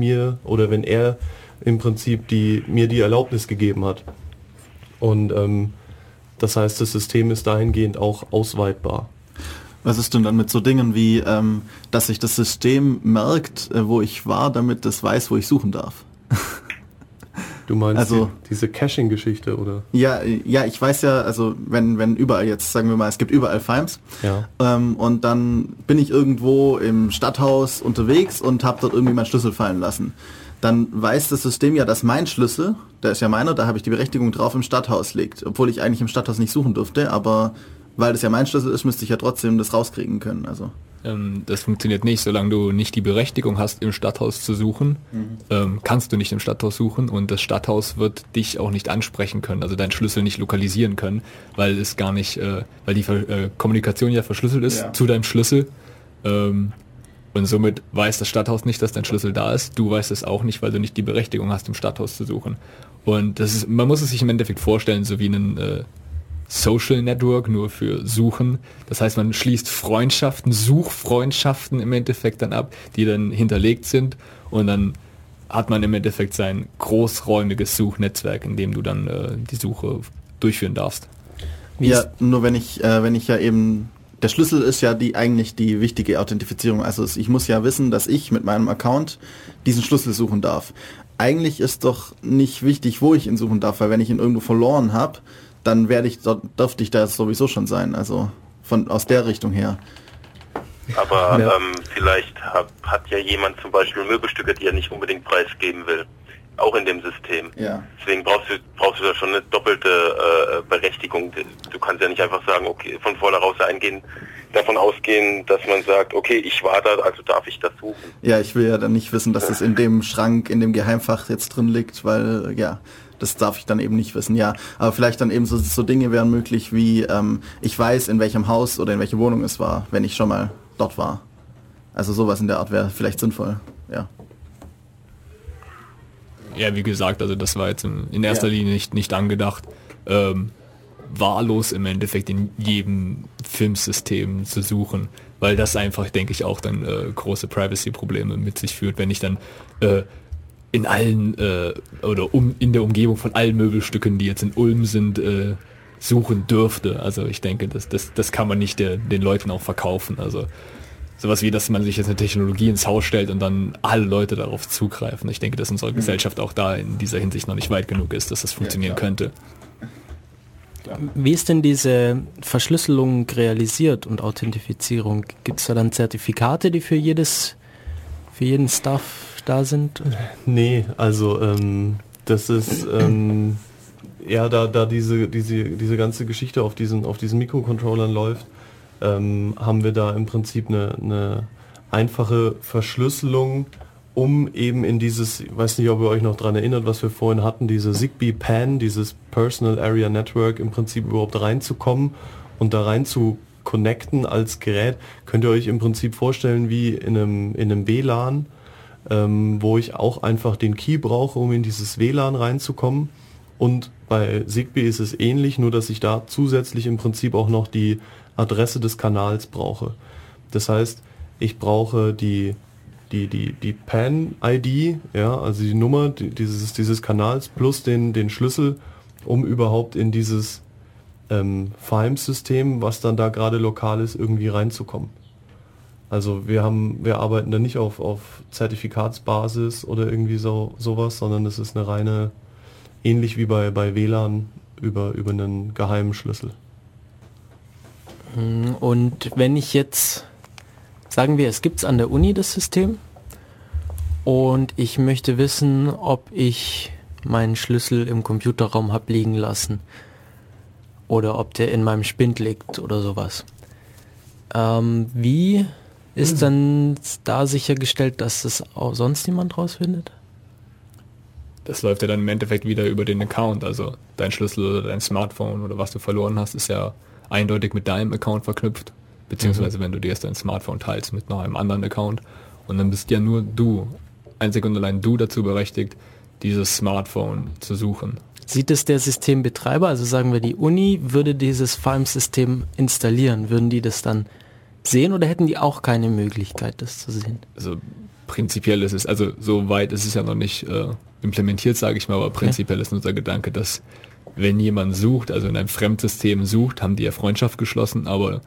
im Prinzip mir die Erlaubnis gegeben hat. Und das heißt, das System ist dahingehend auch ausweitbar. Was ist denn dann mit so Dingen wie, dass sich das System merkt, wo ich war, damit es weiß, wo ich suchen darf? Du meinst also, diese Caching-Geschichte, oder? Ja, ich weiß ja, also wenn überall jetzt, sagen wir mal, es gibt überall Fimes, ja. Und dann bin ich irgendwo im Stadthaus unterwegs und habe dort irgendwie meinen Schlüssel fallen lassen. Dann weiß das System ja, dass mein Schlüssel, der ist ja meiner, da habe ich die Berechtigung drauf, im Stadthaus liegt. Obwohl ich eigentlich im Stadthaus nicht suchen durfte, aber weil das ja mein Schlüssel ist, müsste ich ja trotzdem das rauskriegen können. Also. Das funktioniert nicht, solange du nicht die Berechtigung hast, im Stadthaus zu suchen, kannst du nicht im Stadthaus suchen und das Stadthaus wird dich auch nicht ansprechen können, also deinen Schlüssel nicht lokalisieren können, weil es gar nicht, weil die Kommunikation ja verschlüsselt ist zu deinem Schlüssel und somit weiß das Stadthaus nicht, dass dein Schlüssel da ist, du weißt es auch nicht, weil du nicht die Berechtigung hast, im Stadthaus zu suchen. Und das ist, man muss es sich im Endeffekt vorstellen, so wie einen Social Network, nur für Suchen. Das heißt, man schließt Suchfreundschaften im Endeffekt dann ab, die dann hinterlegt sind und dann hat man im Endeffekt sein großräumiges Suchnetzwerk, in dem du dann die Suche durchführen darfst. Ja, nur wenn ich ja eben, der Schlüssel ist ja eigentlich die wichtige Authentifizierung. Also ich muss ja wissen, dass ich mit meinem Account diesen Schlüssel suchen darf. Eigentlich ist doch nicht wichtig, wo ich ihn suchen darf, weil wenn ich ihn irgendwo verloren habe, dann dürfte ich da sowieso schon sein, also aus der Richtung her. Aber vielleicht hat ja jemand zum Beispiel Möbelstücke, die er nicht unbedingt preisgeben will, auch in dem System. Ja. Deswegen brauchst du da schon eine doppelte Berechtigung. Du kannst ja nicht einfach sagen, okay, von vornherein davon ausgehen, dass man sagt, okay, ich war da, also darf ich das suchen. Ja, ich will ja dann nicht wissen, dass es in dem Schrank, in dem Geheimfach jetzt drin liegt, weil, das darf ich dann eben nicht wissen, ja. Aber vielleicht dann eben so Dinge wären möglich wie, ich weiß, in welchem Haus oder in welcher Wohnung es war, wenn ich schon mal dort war. Also sowas in der Art wäre vielleicht sinnvoll, ja. Ja, wie gesagt, also das war jetzt in erster Linie nicht angedacht, wahllos im Endeffekt in jedem Filmsystem zu suchen, weil das einfach, denke ich, auch dann große Privacy-Probleme mit sich führt, wenn ich dann in allen in der Umgebung von allen Möbelstücken, die jetzt in Ulm sind, suchen dürfte. Also ich denke, das kann man nicht den Leuten auch verkaufen. Also sowas wie, dass man sich jetzt eine Technologie ins Haus stellt und dann alle Leute darauf zugreifen. Ich denke, dass unsere Gesellschaft auch da in dieser Hinsicht noch nicht weit genug ist, dass das funktionieren könnte. Wie ist denn diese Verschlüsselung realisiert und Authentifizierung? Gibt es da dann Zertifikate, die für jeden Stuff da sind? Nee, also das ist da diese ganze Geschichte auf diesen Mikrocontrollern läuft, haben wir da im Prinzip eine einfache Verschlüsselung, um eben in dieses, ich weiß nicht, ob ihr euch noch dran erinnert, was wir vorhin hatten, diese Zigbee PAN, dieses Personal Area Network im Prinzip überhaupt reinzukommen und da rein zu connecten als Gerät. Könnt ihr euch im Prinzip vorstellen wie in einem WLAN, wo ich auch einfach den Key brauche, um in dieses WLAN reinzukommen. Und bei Zigbee ist es ähnlich, nur dass ich da zusätzlich im Prinzip auch noch die Adresse des Kanals brauche. Das heißt, ich brauche die PAN-ID, ja, also die Nummer dieses Kanals plus den Schlüssel, um überhaupt in dieses FIME-System, was dann da gerade lokal ist, irgendwie reinzukommen. Also wir arbeiten da nicht auf Zertifikatsbasis oder irgendwie sowas, sondern es ist eine reine, ähnlich wie bei WLAN, über einen geheimen Schlüssel. Und wenn ich jetzt, sagen wir, es gibt es an der Uni das System und ich möchte wissen, ob ich meinen Schlüssel im Computerraum habe liegen lassen oder ob der in meinem Spind liegt oder sowas. Wie ist dann da sichergestellt, dass das auch sonst niemand rausfindet? Das läuft ja dann im Endeffekt wieder über den Account, also dein Schlüssel oder dein Smartphone oder was du verloren hast, ist ja eindeutig mit deinem Account verknüpft, beziehungsweise wenn du dir jetzt dein Smartphone teilst mit noch einem anderen Account und dann bist ja nur du, einzig und allein du dazu berechtigt, dieses Smartphone zu suchen. Sieht es der Systembetreiber, also sagen wir die Uni, würde dieses FALMS-System installieren, würden die das dann sehen oder hätten die auch keine Möglichkeit, das zu sehen? Also prinzipiell ist es, also so weit ist es ja noch nicht implementiert, sage ich mal, aber prinzipiell ist unser Gedanke, dass wenn jemand sucht, also in einem Fremdsystem sucht, haben die ja Freundschaft geschlossen, aber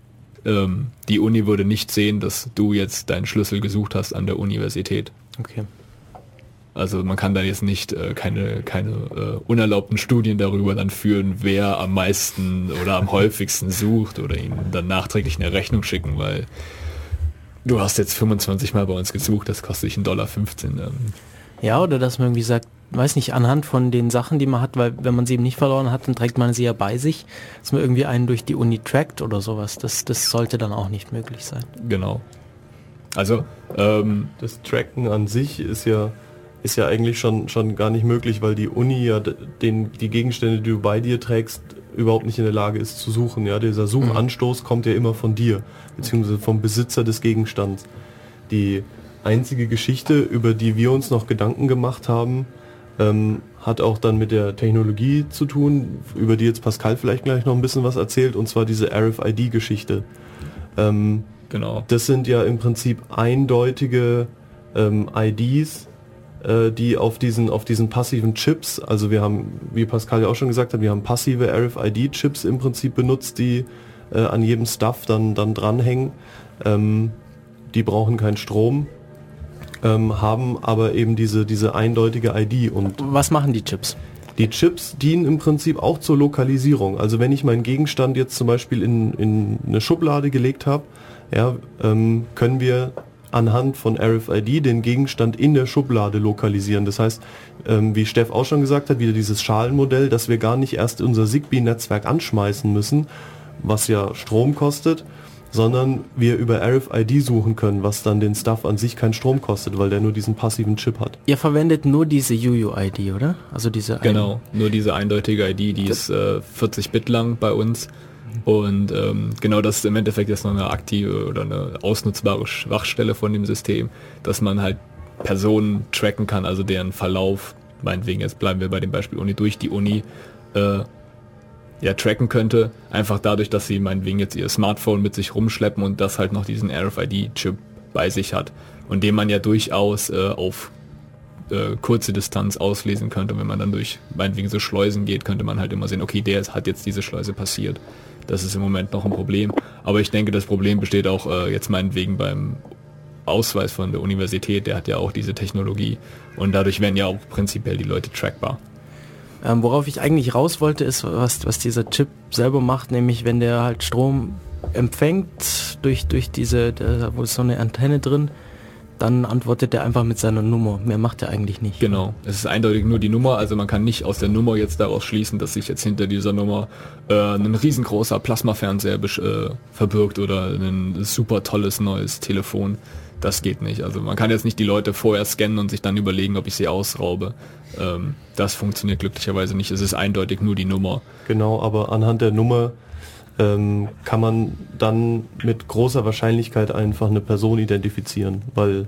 die Uni würde nicht sehen, dass du jetzt deinen Schlüssel gesucht hast an der Universität. Okay. Also man kann dann jetzt nicht keine unerlaubten Studien darüber dann führen, wer am meisten oder am häufigsten sucht oder ihnen dann nachträglich eine Rechnung schicken, weil du hast jetzt 25 Mal bei uns gesucht, das kostet dich $1,15. Ja, oder dass man irgendwie sagt, weiß nicht, anhand von den Sachen, die man hat, weil wenn man sie eben nicht verloren hat, dann trägt man sie ja bei sich, dass man irgendwie einen durch die Uni trackt oder sowas. Das sollte dann auch nicht möglich sein. Genau. Also das Tracken an sich ist ja eigentlich schon gar nicht möglich, weil die Uni ja die Gegenstände, die du bei dir trägst, überhaupt nicht in der Lage ist zu suchen. Ja, dieser Suchanstoß kommt ja immer von dir, beziehungsweise vom Besitzer des Gegenstands. Die einzige Geschichte, über die wir uns noch Gedanken gemacht haben, hat auch dann mit der Technologie zu tun, über die jetzt Pascal vielleicht gleich noch ein bisschen was erzählt, und zwar diese RFID-Geschichte. Genau. Das sind ja im Prinzip eindeutige IDs, die auf diesen passiven Chips, also wir haben, wie Pascal ja auch schon gesagt hat, wir haben passive RFID-Chips im Prinzip benutzt, die an jedem Stuff dann dranhängen. Die brauchen keinen Strom, haben aber eben diese eindeutige ID. Und was machen die Chips? Die Chips dienen im Prinzip auch zur Lokalisierung. Also wenn ich meinen Gegenstand jetzt zum Beispiel in eine Schublade gelegt habe, ja, können wir anhand von RFID den Gegenstand in der Schublade lokalisieren. Das heißt, wie Steff auch schon gesagt hat, wieder dieses Schalenmodell, dass wir gar nicht erst unser Zigbee-Netzwerk anschmeißen müssen, was ja Strom kostet, sondern wir über RFID suchen können, was dann den Stuff an sich keinen Strom kostet, weil der nur diesen passiven Chip hat. Ihr verwendet nur diese UUID, oder? Also diese Genau, nur diese eindeutige ID, die ist 40 Bit lang bei uns. Und genau das ist im Endeffekt jetzt noch eine aktive oder eine ausnutzbare Schwachstelle von dem System, dass man halt Personen tracken kann, also deren Verlauf, meinetwegen jetzt bleiben wir bei dem Beispiel Uni, durch die Uni tracken könnte, einfach dadurch, dass sie meinetwegen jetzt ihr Smartphone mit sich rumschleppen und das halt noch diesen RFID-Chip bei sich hat und den man ja durchaus auf kurze Distanz auslesen könnte. Und wenn man dann durch meinetwegen so Schleusen geht, könnte man halt immer sehen, okay, hat jetzt diese Schleuse passiert. Das ist im Moment noch ein Problem. Aber ich denke, das Problem besteht auch jetzt meinetwegen beim Ausweis von der Universität, der hat ja auch diese Technologie und dadurch werden ja auch prinzipiell die Leute trackbar. Worauf ich eigentlich raus wollte, ist, was dieser Chip selber macht, nämlich wenn der halt Strom empfängt durch wo ist so eine Antenne drin, dann antwortet er einfach mit seiner Nummer. Mehr macht er eigentlich nicht. Genau, es ist eindeutig nur die Nummer, also man kann nicht aus der Nummer jetzt daraus schließen, dass sich jetzt hinter dieser Nummer ein riesengroßer Plasmafernseher verbirgt oder ein super tolles neues Telefon. Das geht nicht. Also man kann jetzt nicht die Leute vorher scannen und sich dann überlegen, ob ich sie ausraube. Das funktioniert glücklicherweise nicht. Es ist eindeutig nur die Nummer. Genau, aber anhand der Nummer kann man dann mit großer Wahrscheinlichkeit einfach eine Person identifizieren, weil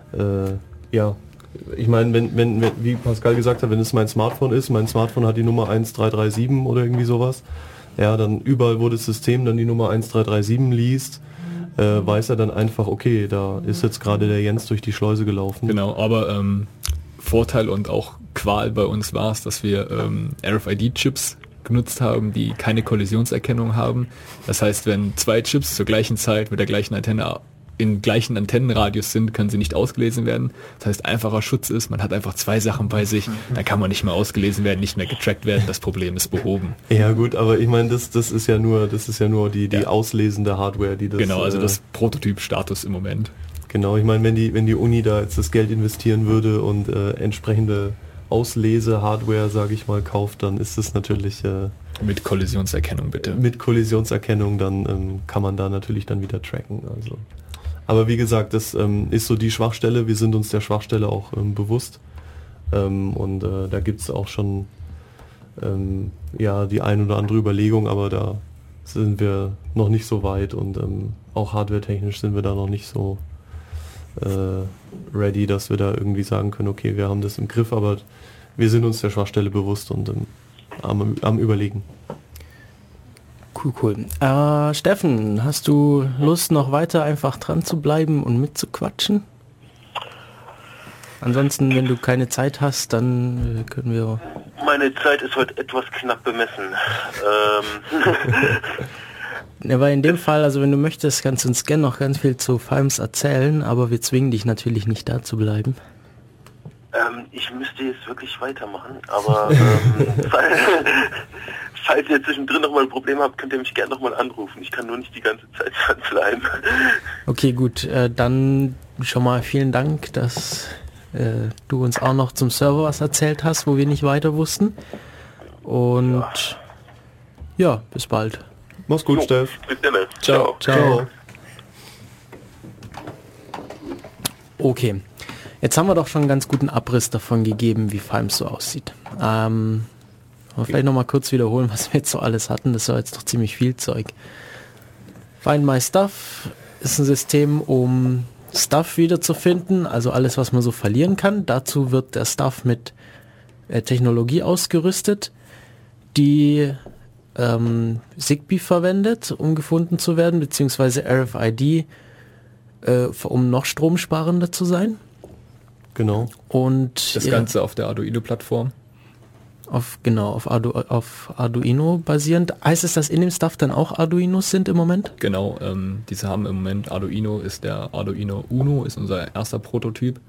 ich meine, wenn wie Pascal gesagt hat, wenn es mein Smartphone ist, mein Smartphone hat die Nummer 1337 oder irgendwie sowas, ja, dann überall, wo das System dann die Nummer 1337 liest, weiß er dann einfach, okay, da ist jetzt gerade der Jens durch die Schleuse gelaufen. Genau, aber Vorteil und auch Qual bei uns war es, dass wir RFID-Chips genutzt haben, die keine Kollisionserkennung haben. Das heißt, wenn zwei Chips zur gleichen Zeit mit der gleichen Antenne in gleichen Antennenradius sind, können sie nicht ausgelesen werden. Das heißt, einfacher Schutz ist, man hat einfach 2 Sachen bei sich, dann kann man nicht mehr ausgelesen werden, nicht mehr getrackt werden, das Problem ist behoben. Ja gut, aber ich meine, das ist ja nur die auslesende Hardware, die das... Genau, also das Prototyp-Status im Moment. Genau, ich meine, wenn die Uni da jetzt das Geld investieren würde und entsprechende Auslese-Hardware, sage ich mal, kauft, dann ist es natürlich... mit Kollisionserkennung bitte. Mit Kollisionserkennung, dann kann man da natürlich dann wieder tracken. Also. Aber wie gesagt, das ist so die Schwachstelle. Wir sind uns der Schwachstelle auch bewusst. Und da gibt es auch schon die ein oder andere Überlegung, aber da sind wir noch nicht so weit und auch hardwaretechnisch sind wir da noch nicht so ready, dass wir da irgendwie sagen können, okay, wir haben das im Griff, aber wir sind uns der Schwachstelle bewusst und am Überlegen. Cool. Steffen, hast du Lust, noch weiter einfach dran zu bleiben und mitzuquatschen? Ansonsten, wenn du keine Zeit hast, dann können wir... Meine Zeit ist heute etwas knapp bemessen. Ja, weil in dem Fall, also wenn du möchtest, kannst du uns gerne noch ganz viel zu FIMES erzählen, aber wir zwingen dich natürlich nicht da zu bleiben. Ich müsste jetzt wirklich weitermachen, aber falls ihr zwischendrin nochmal ein Problem habt, könnt ihr mich gerne nochmal anrufen. Ich kann nur nicht die ganze Zeit dran bleiben. Okay, gut. Dann schon mal vielen Dank, dass du uns auch noch zum Server was erzählt hast, wo wir nicht weiter wussten. Und ja, bis bald. Mach's gut, Steff. Bis dann. Ciao. Ciao. Okay. Jetzt haben wir doch schon einen ganz guten Abriss davon gegeben, wie FIMES so aussieht. Vielleicht nochmal kurz wiederholen, was wir jetzt so alles hatten. Das war jetzt doch ziemlich viel Zeug. Find My Stuff ist ein System, um Stuff wiederzufinden, also alles, was man so verlieren kann. Dazu wird der Stuff mit Technologie ausgerüstet, die Zigbee verwendet, um gefunden zu werden, beziehungsweise RFID, um noch stromsparender zu sein. Genau. Und das Ganze auf der Arduino-Plattform. Auf Arduino basierend. Heißt es, dass in dem Stuff dann auch Arduinos sind im Moment? Genau, diese haben im Moment Arduino, ist der Arduino Uno, ist unser erster Prototyp.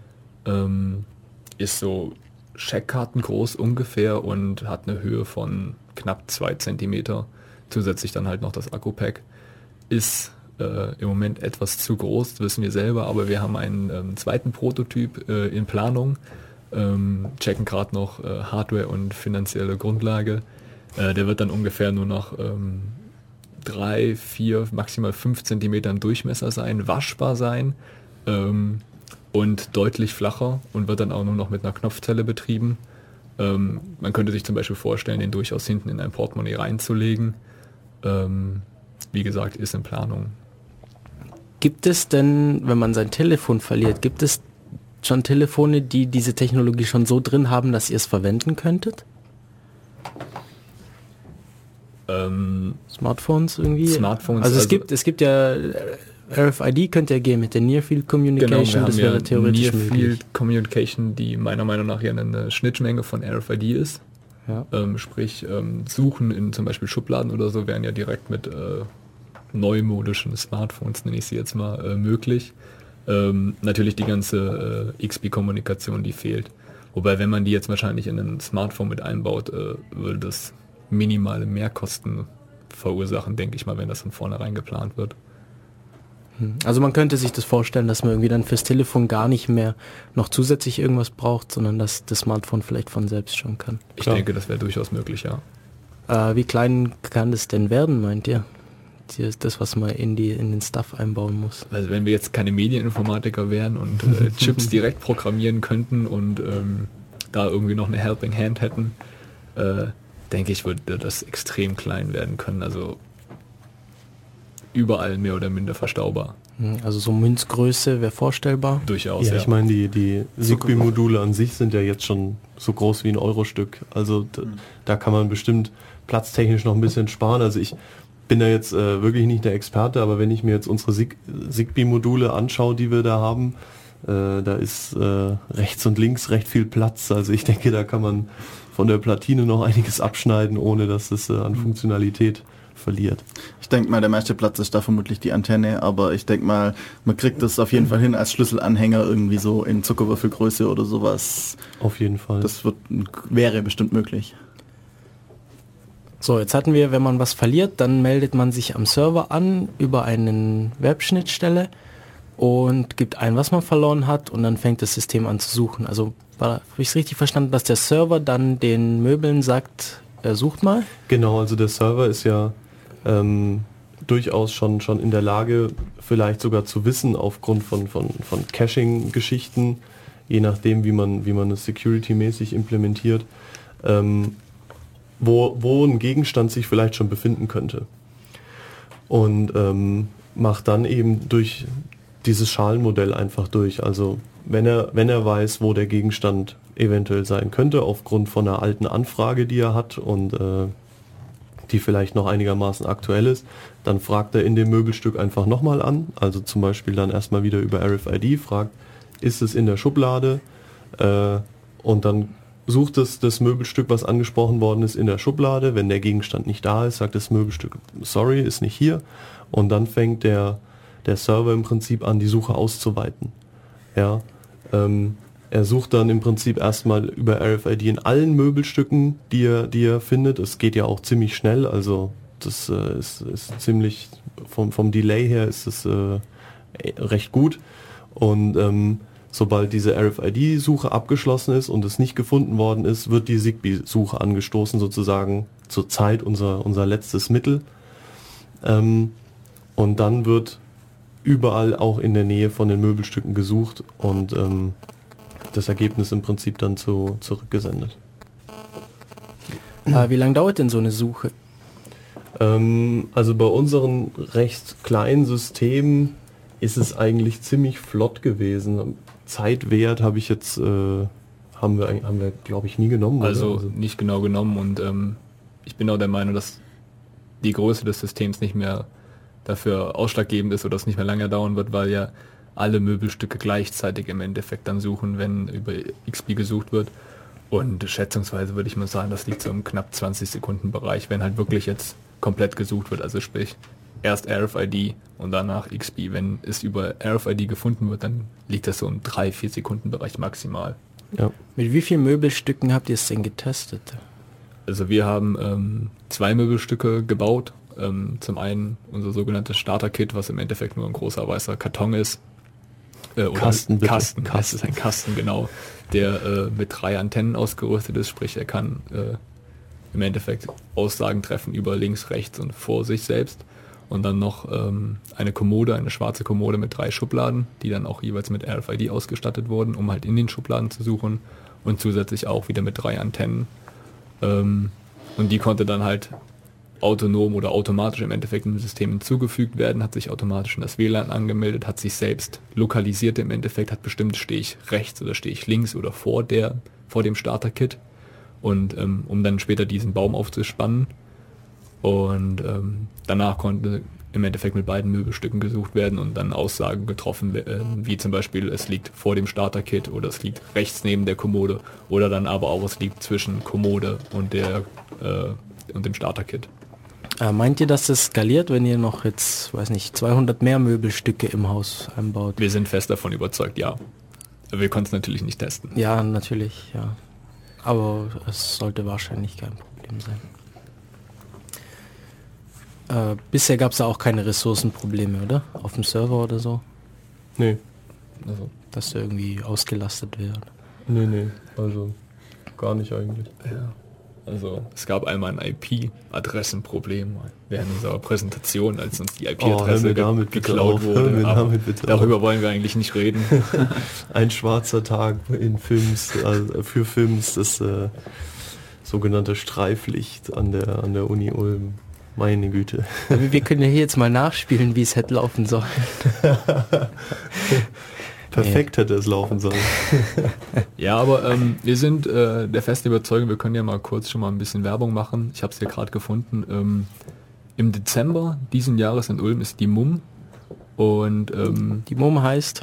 Ist so Scheckkarten groß ungefähr und hat eine Höhe von knapp 2 Zentimeter. Zusätzlich dann halt noch das Akku-Pack. Ist im Moment etwas zu groß, wissen wir selber, aber wir haben einen zweiten Prototyp in Planung, checken gerade noch Hardware und finanzielle Grundlage. Der wird dann ungefähr nur noch 3, 4, maximal 5 Zentimeter im Durchmesser sein, waschbar sein und deutlich flacher und wird dann auch nur noch mit einer Knopfzelle betrieben. Man könnte sich zum Beispiel vorstellen, den durchaus hinten in ein Portemonnaie reinzulegen. Wie gesagt, ist in Planung. Gibt es denn, wenn man sein Telefon verliert, gibt es schon Telefone, die diese Technologie schon so drin haben, dass ihr es verwenden könntet? Smartphones irgendwie? Smartphones. Also es gibt ja RFID könnte ja gehen mit der Near Field Communication, genau, das wäre theoretisch möglich. Near Field Communication, die meiner Meinung nach ja eine Schnittmenge von RFID ist. Ja. Sprich, Suchen in zum Beispiel Schubladen oder so wären ja direkt mit neumodischen Smartphones, nenne ich sie jetzt mal, möglich. Natürlich die ganze XP-Kommunikation, die fehlt. Wobei, wenn man die jetzt wahrscheinlich in ein Smartphone mit einbaut, würde das minimale Mehrkosten verursachen, denke ich mal, wenn das von vornherein geplant wird. Also man könnte sich das vorstellen, dass man irgendwie dann fürs Telefon gar nicht mehr noch zusätzlich irgendwas braucht, sondern dass das Smartphone vielleicht von selbst schon kann. Ich denke, das wäre durchaus möglich, ja. Wie klein kann das denn werden, meint ihr? Das, was man in den Stuff einbauen muss. Also wenn wir jetzt keine Medieninformatiker wären und Chips direkt programmieren könnten und da irgendwie noch eine Helping Hand hätten, denke ich, würde das extrem klein werden können. Also überall mehr oder minder verstaubar. Also so Münzgröße wäre vorstellbar? Durchaus, ja. Ich meine, die Zigbee-Module an sich sind ja jetzt schon so groß wie ein Euro-Stück. Also da kann man bestimmt platztechnisch noch ein bisschen sparen. Also ich bin da jetzt wirklich nicht der Experte, aber wenn ich mir jetzt unsere Zigbee-Module anschaue, die wir da haben, da ist rechts und links recht viel Platz. Also ich denke, da kann man von der Platine noch einiges abschneiden, ohne dass es an Funktionalität verliert. Ich denke mal, der meiste Platz ist da vermutlich die Antenne, aber ich denke mal, man kriegt das auf jeden Fall hin als Schlüsselanhänger irgendwie so in Zuckerwürfelgröße oder sowas. Auf jeden Fall. Das wäre bestimmt möglich. So, jetzt hatten wir, wenn man was verliert, dann meldet man sich am Server an über eine Webschnittstelle und gibt ein, was man verloren hat, und dann fängt das System an zu suchen. Also habe ich es richtig verstanden, dass der Server dann den Möbeln sagt, sucht mal? Genau, also der Server ist ja durchaus schon in der Lage, vielleicht sogar zu wissen, aufgrund von Caching-Geschichten, je nachdem, wie man es security-mäßig implementiert, wo ein Gegenstand sich vielleicht schon befinden könnte. Und macht dann eben durch dieses Schalenmodell einfach durch. Also wenn er weiß, wo der Gegenstand eventuell sein könnte, aufgrund von einer alten Anfrage, die er hat und die vielleicht noch einigermaßen aktuell ist, dann fragt er in dem Möbelstück einfach nochmal an. Also zum Beispiel dann erstmal wieder über RFID, fragt, ist es in der Schublade? Und dann sucht es das Möbelstück, was angesprochen worden ist, in der Schublade. Wenn der Gegenstand nicht da ist, sagt das Möbelstück, sorry, ist nicht hier. Und dann fängt der Server im Prinzip an, die Suche auszuweiten. Ja, er sucht dann im Prinzip erstmal über RFID in allen Möbelstücken, die er findet. Es geht ja auch ziemlich schnell, also das ist ziemlich, vom Delay her ist es recht gut. Und sobald diese RFID-Suche abgeschlossen ist und es nicht gefunden worden ist, wird die Zigbee-Suche angestoßen, sozusagen zur Zeit unser letztes Mittel. Und dann wird überall auch in der Nähe von den Möbelstücken gesucht und das Ergebnis im Prinzip dann zurückgesendet. Wie lange dauert denn so eine Suche? Also bei unseren recht kleinen Systemen ist es eigentlich ziemlich flott gewesen. Zeitwert habe ich jetzt haben wir glaube ich nie genommen. Also nicht genau genommen, und ich bin auch der Meinung, dass die Größe des Systems nicht mehr dafür ausschlaggebend ist oder es nicht mehr lange dauern wird, weil ja alle Möbelstücke gleichzeitig im Endeffekt dann suchen, wenn über XP gesucht wird. Und schätzungsweise würde ich mal sagen, das liegt so im knapp 20 Sekunden Bereich, wenn halt wirklich jetzt komplett gesucht wird. Also sprich, erst RFID und danach XP. Wenn es über RFID gefunden wird, dann liegt das so im 3-4 Sekunden Bereich maximal. Ja. Mit wie vielen Möbelstücken habt ihr es denn getestet? Also wir haben 2 Möbelstücke gebaut. Zum einen unser sogenanntes Starter-Kit, was im Endeffekt nur ein großer weißer Karton ist. Kasten, bitte. Kasten. Es ist ein Kasten, genau, der mit 3 Antennen ausgerüstet ist, sprich er kann im Endeffekt Aussagen treffen über links, rechts und vor sich selbst. Und dann noch eine Kommode, eine schwarze Kommode mit 3 Schubladen, die dann auch jeweils mit RFID ausgestattet wurden, um halt in den Schubladen zu suchen, und zusätzlich auch wieder mit 3 Antennen. Und die konnte dann halt autonom oder automatisch im Endeffekt im System hinzugefügt werden, hat sich automatisch in das WLAN angemeldet, hat sich selbst lokalisiert im Endeffekt, hat bestimmt, stehe ich rechts oder stehe ich links oder vor dem Starter-Kit, und um dann später diesen Baum aufzuspannen, und danach konnte im Endeffekt mit beiden Möbelstücken gesucht werden und dann Aussagen getroffen, wie zum Beispiel es liegt vor dem Starter-Kit oder es liegt rechts neben der Kommode oder dann aber auch es liegt zwischen Kommode und dem Starter-Kit. Meint ihr, dass das skaliert, wenn ihr noch jetzt, weiß nicht, 200 mehr Möbelstücke im Haus einbaut? Wir sind fest davon überzeugt, ja. Wir konnten es natürlich nicht testen. Ja, natürlich, ja. Aber es sollte wahrscheinlich kein Problem sein. Bisher gab es ja auch keine Ressourcenprobleme, oder? Auf dem Server oder so? Nee. Also, dass der irgendwie ausgelastet wird. Nee, also gar nicht eigentlich. Ja. Also es gab einmal ein IP-Adressenproblem während unserer Präsentation, als uns die IP-Adresse geklaut wurde. Darüber wollen wir eigentlich nicht reden. Ein schwarzer Tag in Films, also für Films, das sogenannte Streiflicht an der Uni Ulm. Meine Güte. Wir können ja hier jetzt mal nachspielen, wie es hätte laufen sollen. Perfekt hätte es laufen sollen. Ja, aber wir sind der festen Überzeugung, wir können ja mal kurz schon mal ein bisschen Werbung machen. Ich habe es hier gerade gefunden. Im Dezember diesen Jahres in Ulm ist die MUM. Und die MUM heißt?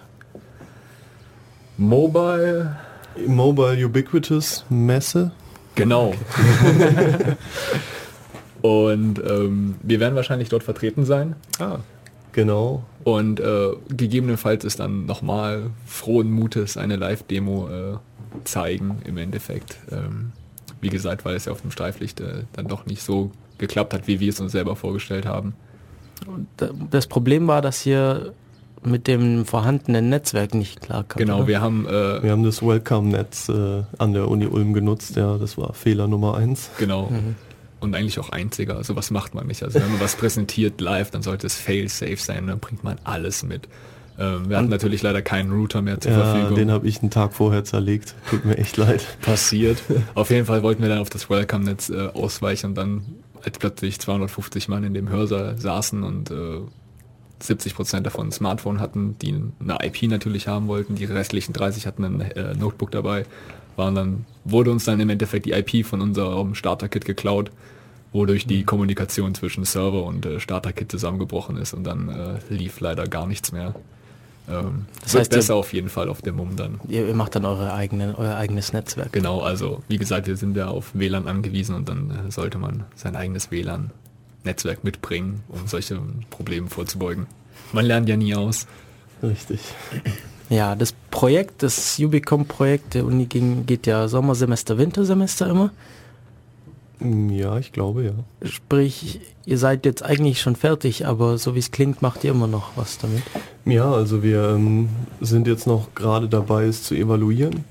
Mobile Ubiquitous Messe. Genau. Und wir werden wahrscheinlich dort vertreten sein. Genau. Und gegebenenfalls ist dann nochmal frohen Mutes eine Live-Demo zeigen im Endeffekt. Wie gesagt, weil es ja auf dem Streiflicht dann doch nicht so geklappt hat, wie wir es uns selber vorgestellt haben. Das Problem war, dass ihr mit dem vorhandenen Netzwerk nicht klar kam. Genau, oder? wir haben das Welcome-Netz an der Uni Ulm genutzt, ja, das war Fehler Nummer 1. genau. Und eigentlich auch einziger, also was macht man nicht? Also wenn man was präsentiert live, dann sollte es fail-safe sein, dann bringt man alles mit. Wir hatten natürlich leider keinen Router mehr zur Verfügung. Den habe ich einen Tag vorher zerlegt, tut mir echt leid. Passiert. Auf jeden Fall wollten wir dann auf das Welcome-Netz ausweichen und dann, als plötzlich 250 Mann in dem Hörsaal saßen und 70% davon ein Smartphone hatten, die eine IP natürlich haben wollten, die restlichen 30 hatten ein Notebook dabei, wurde uns dann im Endeffekt die IP von unserem Starter-Kit geklaut, wodurch die Kommunikation zwischen Server und Starter-Kit zusammengebrochen ist und dann lief leider gar nichts mehr. Das heißt besser auf jeden Fall auf der MUM dann. Ihr macht dann euer eigenes Netzwerk. Genau, also wie gesagt, wir sind ja auf WLAN angewiesen und dann sollte man sein eigenes WLAN-Netzwerk mitbringen, um solche Problemen vorzubeugen. Man lernt ja nie aus. Richtig. Ja, das Ubicom-Projekt der Uni geht ja Sommersemester, Wintersemester immer. Ja, ich glaube, ja. Sprich, ihr seid jetzt eigentlich schon fertig, aber so wie es klingt, macht ihr immer noch was damit. Ja, also wir sind jetzt noch gerade dabei, es zu evaluieren.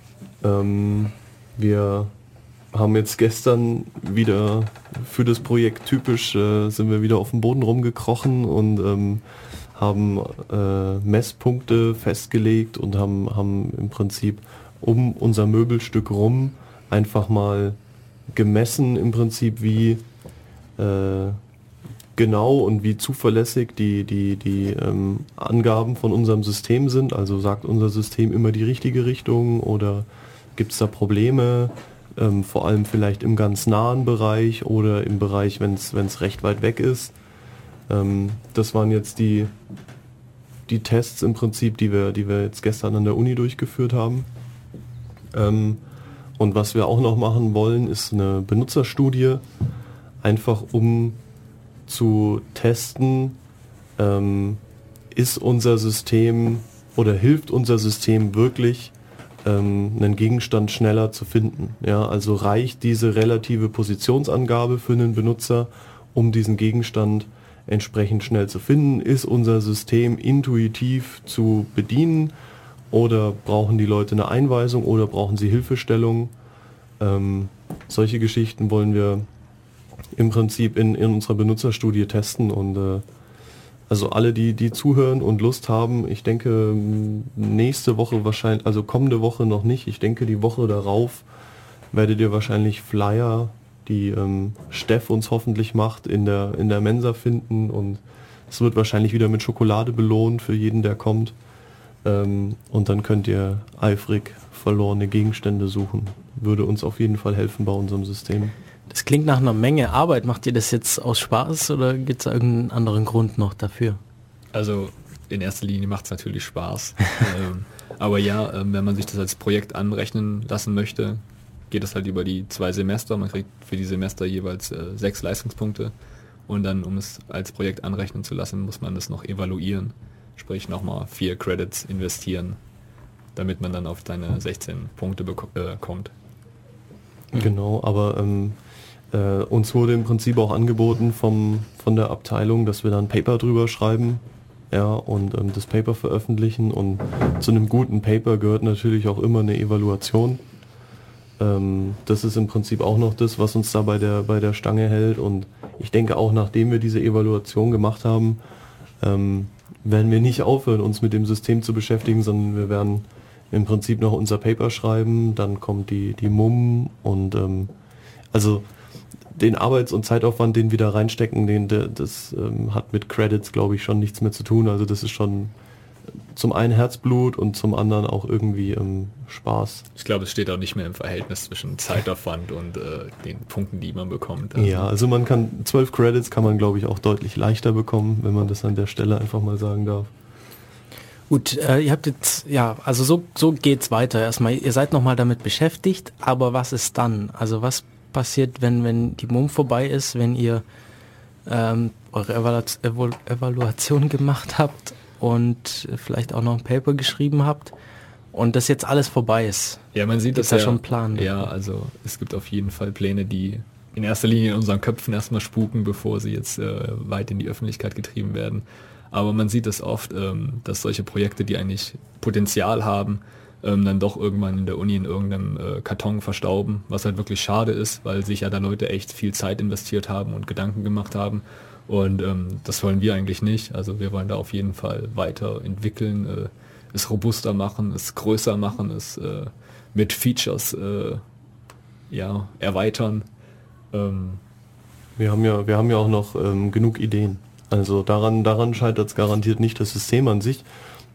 Wir haben jetzt gestern wieder für das Projekt typisch, sind wir wieder auf dem Boden rumgekrochen und haben Messpunkte festgelegt und haben im Prinzip um unser Möbelstück rum einfach mal gemessen im Prinzip, wie genau und wie zuverlässig die Angaben von unserem System sind. Also sagt unser System immer die richtige Richtung oder gibt es da Probleme, vor allem vielleicht im ganz nahen Bereich oder im Bereich, wenn es recht weit weg ist. Das waren jetzt die Tests im Prinzip, die wir jetzt gestern an der Uni durchgeführt haben. Und was wir auch noch machen wollen, ist eine Benutzerstudie, einfach um zu testen, ist unser System oder hilft unser System wirklich, einen Gegenstand schneller zu finden. Ja, also reicht diese relative Positionsangabe für einen Benutzer, um diesen Gegenstand entsprechend schnell zu finden? Ist unser System intuitiv zu bedienen? Oder brauchen die Leute eine Einweisung oder brauchen sie Hilfestellung? Solche Geschichten wollen wir im Prinzip in unserer Benutzerstudie testen und also alle, die zuhören und Lust haben, ich denke nächste Woche wahrscheinlich, also kommende Woche noch nicht, ich denke die Woche darauf werdet ihr wahrscheinlich Flyer, die Steff uns hoffentlich macht, in der Mensa finden und es wird wahrscheinlich wieder mit Schokolade belohnt für jeden, der kommt. Und dann könnt ihr eifrig verlorene Gegenstände suchen. Würde uns auf jeden Fall helfen bei unserem System. Das klingt nach einer Menge Arbeit. Macht ihr das jetzt aus Spaß oder gibt es irgendeinen anderen Grund noch dafür? Also in erster Linie macht es natürlich Spaß. Aber ja, wenn man sich das als Projekt anrechnen lassen möchte, geht es halt über die 2 Semester. Man kriegt für die Semester jeweils 6 Leistungspunkte. Und dann, um es als Projekt anrechnen zu lassen, muss man das noch evaluieren. Sprich nochmal 4 Credits investieren, damit man dann auf seine 16 Punkte kommt. Genau, aber uns wurde im Prinzip auch angeboten von der Abteilung, dass wir dann ein Paper drüber schreiben, ja, und das Paper veröffentlichen. Und zu einem guten Paper gehört natürlich auch immer eine Evaluation. Das ist im Prinzip auch noch das, was uns da bei der Stange hält. Und ich denke auch, nachdem wir diese Evaluation gemacht haben, werden wir nicht aufhören, uns mit dem System zu beschäftigen, sondern wir werden im Prinzip noch unser Paper schreiben, dann kommt die MUM und also den Arbeits- und Zeitaufwand, den wir da reinstecken, das hat mit Credits, glaube ich, schon nichts mehr zu tun. Also das ist schon zum einen Herzblut und zum anderen auch irgendwie Spaß. Ich glaube, es steht auch nicht mehr im Verhältnis zwischen Zeitaufwand und den Punkten, die man bekommt. Ja, also man kann 12 Credits kann man, glaube ich, auch deutlich leichter bekommen, wenn man das an der Stelle einfach mal sagen darf. Gut, ihr habt jetzt, ja, also so geht's weiter erstmal. Ihr seid nochmal damit beschäftigt, aber was ist dann? Also was passiert, wenn die MOM vorbei ist, wenn ihr eure Evaluation gemacht habt und vielleicht auch noch ein Paper geschrieben habt und das jetzt alles vorbei ist? Ja, man sieht das ja schon Plan. Ja, also es gibt auf jeden Fall Pläne, die in erster Linie in unseren Köpfen erstmal spuken, bevor sie jetzt weit in die Öffentlichkeit getrieben werden. Aber man sieht es oft, dass solche Projekte, die eigentlich Potenzial haben, dann doch irgendwann in der Uni in irgendeinem Karton verstauben, was halt wirklich schade ist, weil sich ja da Leute echt viel Zeit investiert haben und Gedanken gemacht haben. Und das wollen wir eigentlich nicht. Also wir wollen da auf jeden Fall weiterentwickeln, es robuster machen, es größer machen, es mit Features erweitern. Wir haben ja auch noch genug Ideen. Also daran scheitert es garantiert nicht, das System an sich.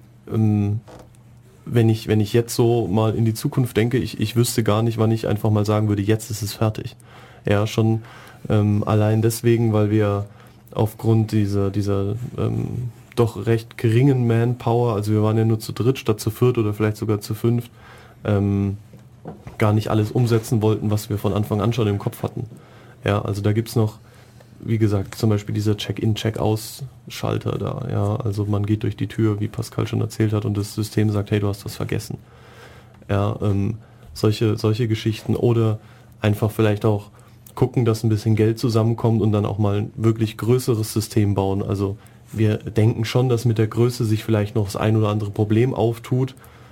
Wenn ich jetzt so mal in die Zukunft denke, ich wüsste gar nicht, wann ich einfach mal sagen würde, jetzt ist es fertig. Ja, schon allein deswegen, weil wir aufgrund dieser doch recht geringen Manpower, also wir waren ja nur zu dritt statt zu viert oder vielleicht sogar zu fünft, gar nicht alles umsetzen wollten, was wir von Anfang an schon im Kopf hatten. Ja, also da gibt's noch, wie gesagt, zum Beispiel dieser Check-in, Check-aus-Schalter da, ja, also man geht durch die Tür, wie Pascal schon erzählt hat, und das System sagt, hey, du hast das vergessen. Ja, solche Geschichten oder einfach vielleicht auch gucken, dass ein bisschen Geld zusammenkommt und dann auch mal ein wirklich größeres System bauen. Also wir denken schon, dass mit der Größe sich vielleicht noch das ein oder andere Problem auftut,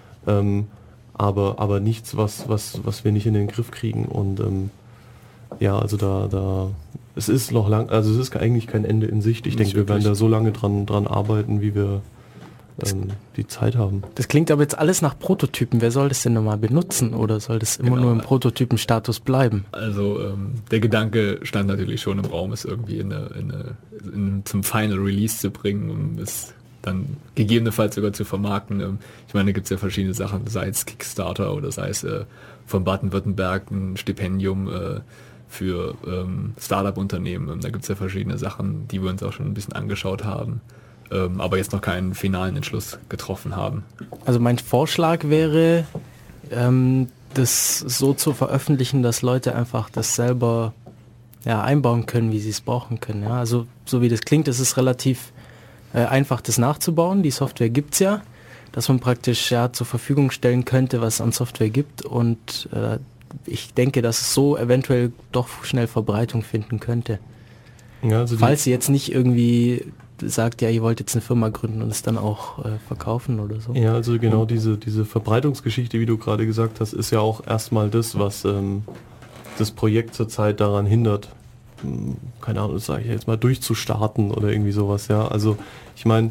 aber nichts, was wir nicht in den Griff kriegen. Und ja, also da es ist noch lang, also es ist eigentlich kein Ende in Sicht. Ich denke, wir werden da so lange dran arbeiten, wie wir die Zeit haben. Das klingt aber jetzt alles nach Prototypen. Wer soll das denn nochmal benutzen oder soll das immer nur im Prototypenstatus bleiben? Also der Gedanke stand natürlich schon im Raum, es irgendwie zum Final Release zu bringen, um es dann gegebenenfalls sogar zu vermarkten. Ich meine, da gibt es ja verschiedene Sachen, sei es Kickstarter oder sei es von Baden-Württemberg ein Stipendium für Startup-Unternehmen. Da gibt es ja verschiedene Sachen, die wir uns auch schon ein bisschen angeschaut haben, aber jetzt noch keinen finalen Entschluss getroffen haben. Also mein Vorschlag wäre, das so zu veröffentlichen, dass Leute einfach das selber einbauen können, wie sie es brauchen können. Ja? Also so wie das klingt, ist es relativ einfach, das nachzubauen. Die Software gibt's ja, dass man praktisch zur Verfügung stellen könnte, was es an Software gibt, und ich denke, dass es so eventuell doch schnell Verbreitung finden könnte. Ja, also falls sie jetzt nicht irgendwie sagt, ja, ihr wollt jetzt eine Firma gründen und es dann auch verkaufen oder so. Ja, also genau diese Verbreitungsgeschichte, wie du gerade gesagt hast, ist ja auch erstmal das, was das Projekt zurzeit daran hindert, keine Ahnung, das sage ich jetzt mal, durchzustarten oder irgendwie sowas, ja. Also ich meine,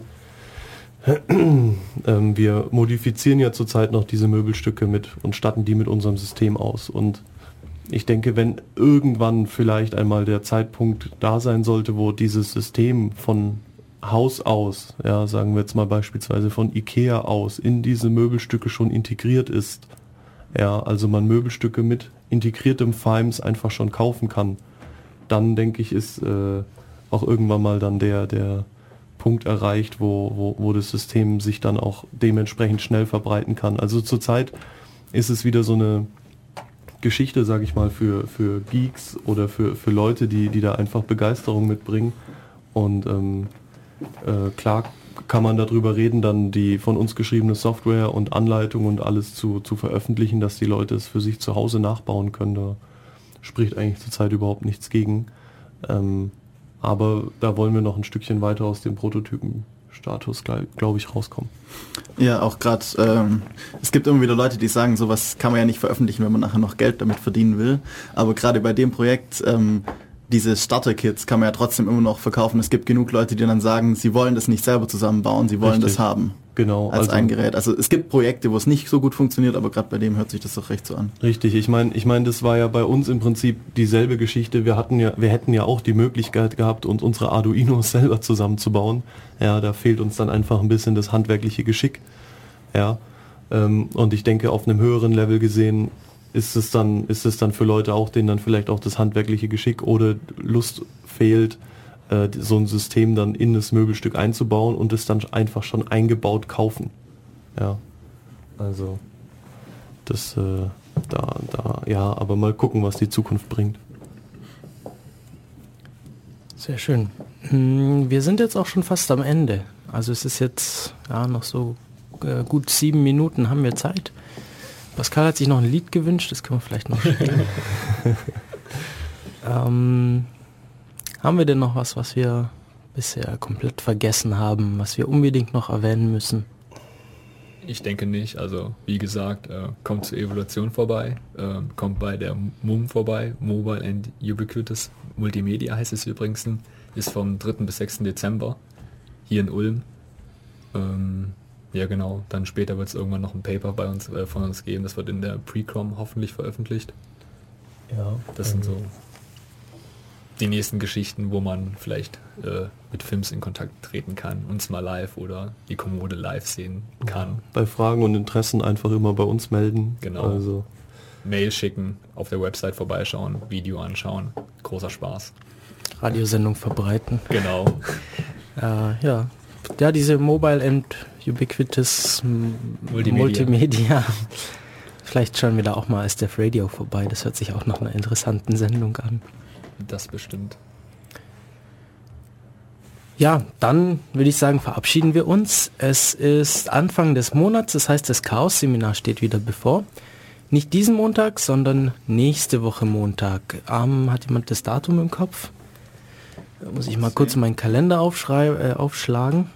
wir modifizieren ja zurzeit noch diese Möbelstücke und statten die mit unserem System aus. Und ich denke, wenn irgendwann vielleicht einmal der Zeitpunkt da sein sollte, wo dieses System von Haus aus, ja, sagen wir jetzt mal beispielsweise von Ikea aus, in diese Möbelstücke schon integriert ist, ja, also man Möbelstücke mit integriertem FIMES einfach schon kaufen kann, dann denke ich, ist auch irgendwann mal dann der Punkt erreicht, wo das System sich dann auch dementsprechend schnell verbreiten kann. Also zurzeit ist es wieder so eine Geschichte, sage ich mal, für Geeks oder für Leute, die da einfach Begeisterung mitbringen. Und klar kann man darüber reden, dann die von uns geschriebene Software und Anleitung und alles zu veröffentlichen, dass die Leute es für sich zu Hause nachbauen können. Da spricht eigentlich zurzeit überhaupt nichts gegen. Aber da wollen wir noch ein Stückchen weiter aus dem Prototypenstatus, glaube ich, rauskommen. Ja, auch gerade, es gibt immer wieder Leute, die sagen, sowas kann man ja nicht veröffentlichen, wenn man nachher noch Geld damit verdienen will. Aber gerade bei dem Projekt, diese Starter-Kits kann man ja trotzdem immer noch verkaufen. Es gibt genug Leute, die dann sagen, sie wollen das nicht selber zusammenbauen, sie wollen das haben. Genau. Als ein Gerät. Also es gibt Projekte, wo es nicht so gut funktioniert, aber gerade bei dem hört sich das doch recht so an. Richtig. Ich meine, das war ja bei uns im Prinzip dieselbe Geschichte. Wir hätten ja auch die Möglichkeit gehabt, uns unsere Arduinos selber zusammenzubauen. Ja, da fehlt uns dann einfach ein bisschen das handwerkliche Geschick. Ja. Und ich denke, auf einem höheren Level gesehen ist es dann für Leute auch, denen dann vielleicht auch das handwerkliche Geschick oder Lust fehlt, so ein System dann in das Möbelstück einzubauen und es dann einfach schon eingebaut kaufen. Ja, also das ja, aber mal gucken, was die Zukunft bringt. Sehr schön. Wir sind jetzt auch schon fast am Ende. Also es ist jetzt noch so gut 7 Minuten haben wir Zeit. Pascal hat sich noch ein Lied gewünscht, das können wir vielleicht noch spielen. Haben wir denn noch was wir bisher komplett vergessen haben, was wir unbedingt noch erwähnen müssen? Ich denke nicht. Also wie gesagt, kommt zur Evaluation vorbei, kommt bei der MUM vorbei, Mobile and Ubiquitous Multimedia heißt es übrigens, ist vom 3. bis 6. Dezember hier in Ulm. Ja genau, dann später wird es irgendwann noch ein Paper bei uns von uns geben, das wird in der Pre-Com hoffentlich veröffentlicht. Ja, das sind so die nächsten Geschichten, wo man vielleicht mit Films in Kontakt treten kann, uns mal live oder die Kommode live sehen kann. Bei Fragen und Interessen einfach immer bei uns melden. Genau. Also Mail schicken, auf der Website vorbeischauen, Video anschauen. Großer Spaß. Radiosendung verbreiten. Genau. Ja, diese Mobile and Ubiquitous Multimedia. Vielleicht schauen wir da auch mal SDF Radio vorbei. Das hört sich auch nach einer interessanten Sendung an. Das bestimmt. Ja, dann würde ich sagen, verabschieden wir uns. Es ist Anfang des Monats, das heißt, das Chaos-Seminar steht wieder bevor. Nicht diesen Montag, sondern nächste Woche Montag. Hat jemand das Datum im Kopf? Da muss ich mal kurz meinen Kalender aufschlagen.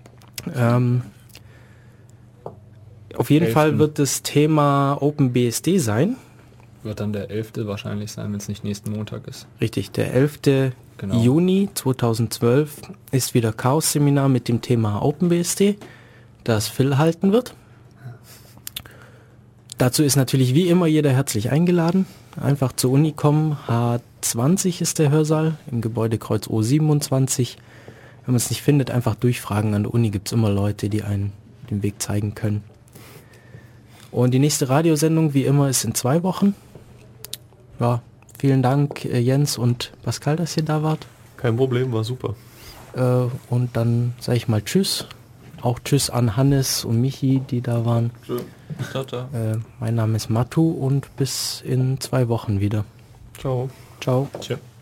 Auf jeden Fall wird das Thema OpenBSD sein. Wird dann der 11. wahrscheinlich sein, wenn es nicht nächsten Montag ist. Richtig, der 11. Juni 2012 ist wieder Chaos-Seminar mit dem Thema OpenBSD, das Phil halten wird. Dazu ist natürlich wie immer jeder herzlich eingeladen. Einfach zur Uni kommen. H20 ist der Hörsaal im Gebäudekreuz O27. Wenn man es nicht findet, einfach durchfragen. An der Uni gibt es immer Leute, die einen den Weg zeigen können. Und die nächste Radiosendung, wie immer, ist in 2 Wochen. Ja, vielen Dank Jens und Pascal, dass ihr da wart. Kein Problem, war super. Und dann sage ich mal Tschüss. Auch Tschüss an Hannes und Michi, die da waren. Ciao, ciao. Mein Name ist Matu und bis in 2 Wochen wieder. Ciao. Ciao. Tschö.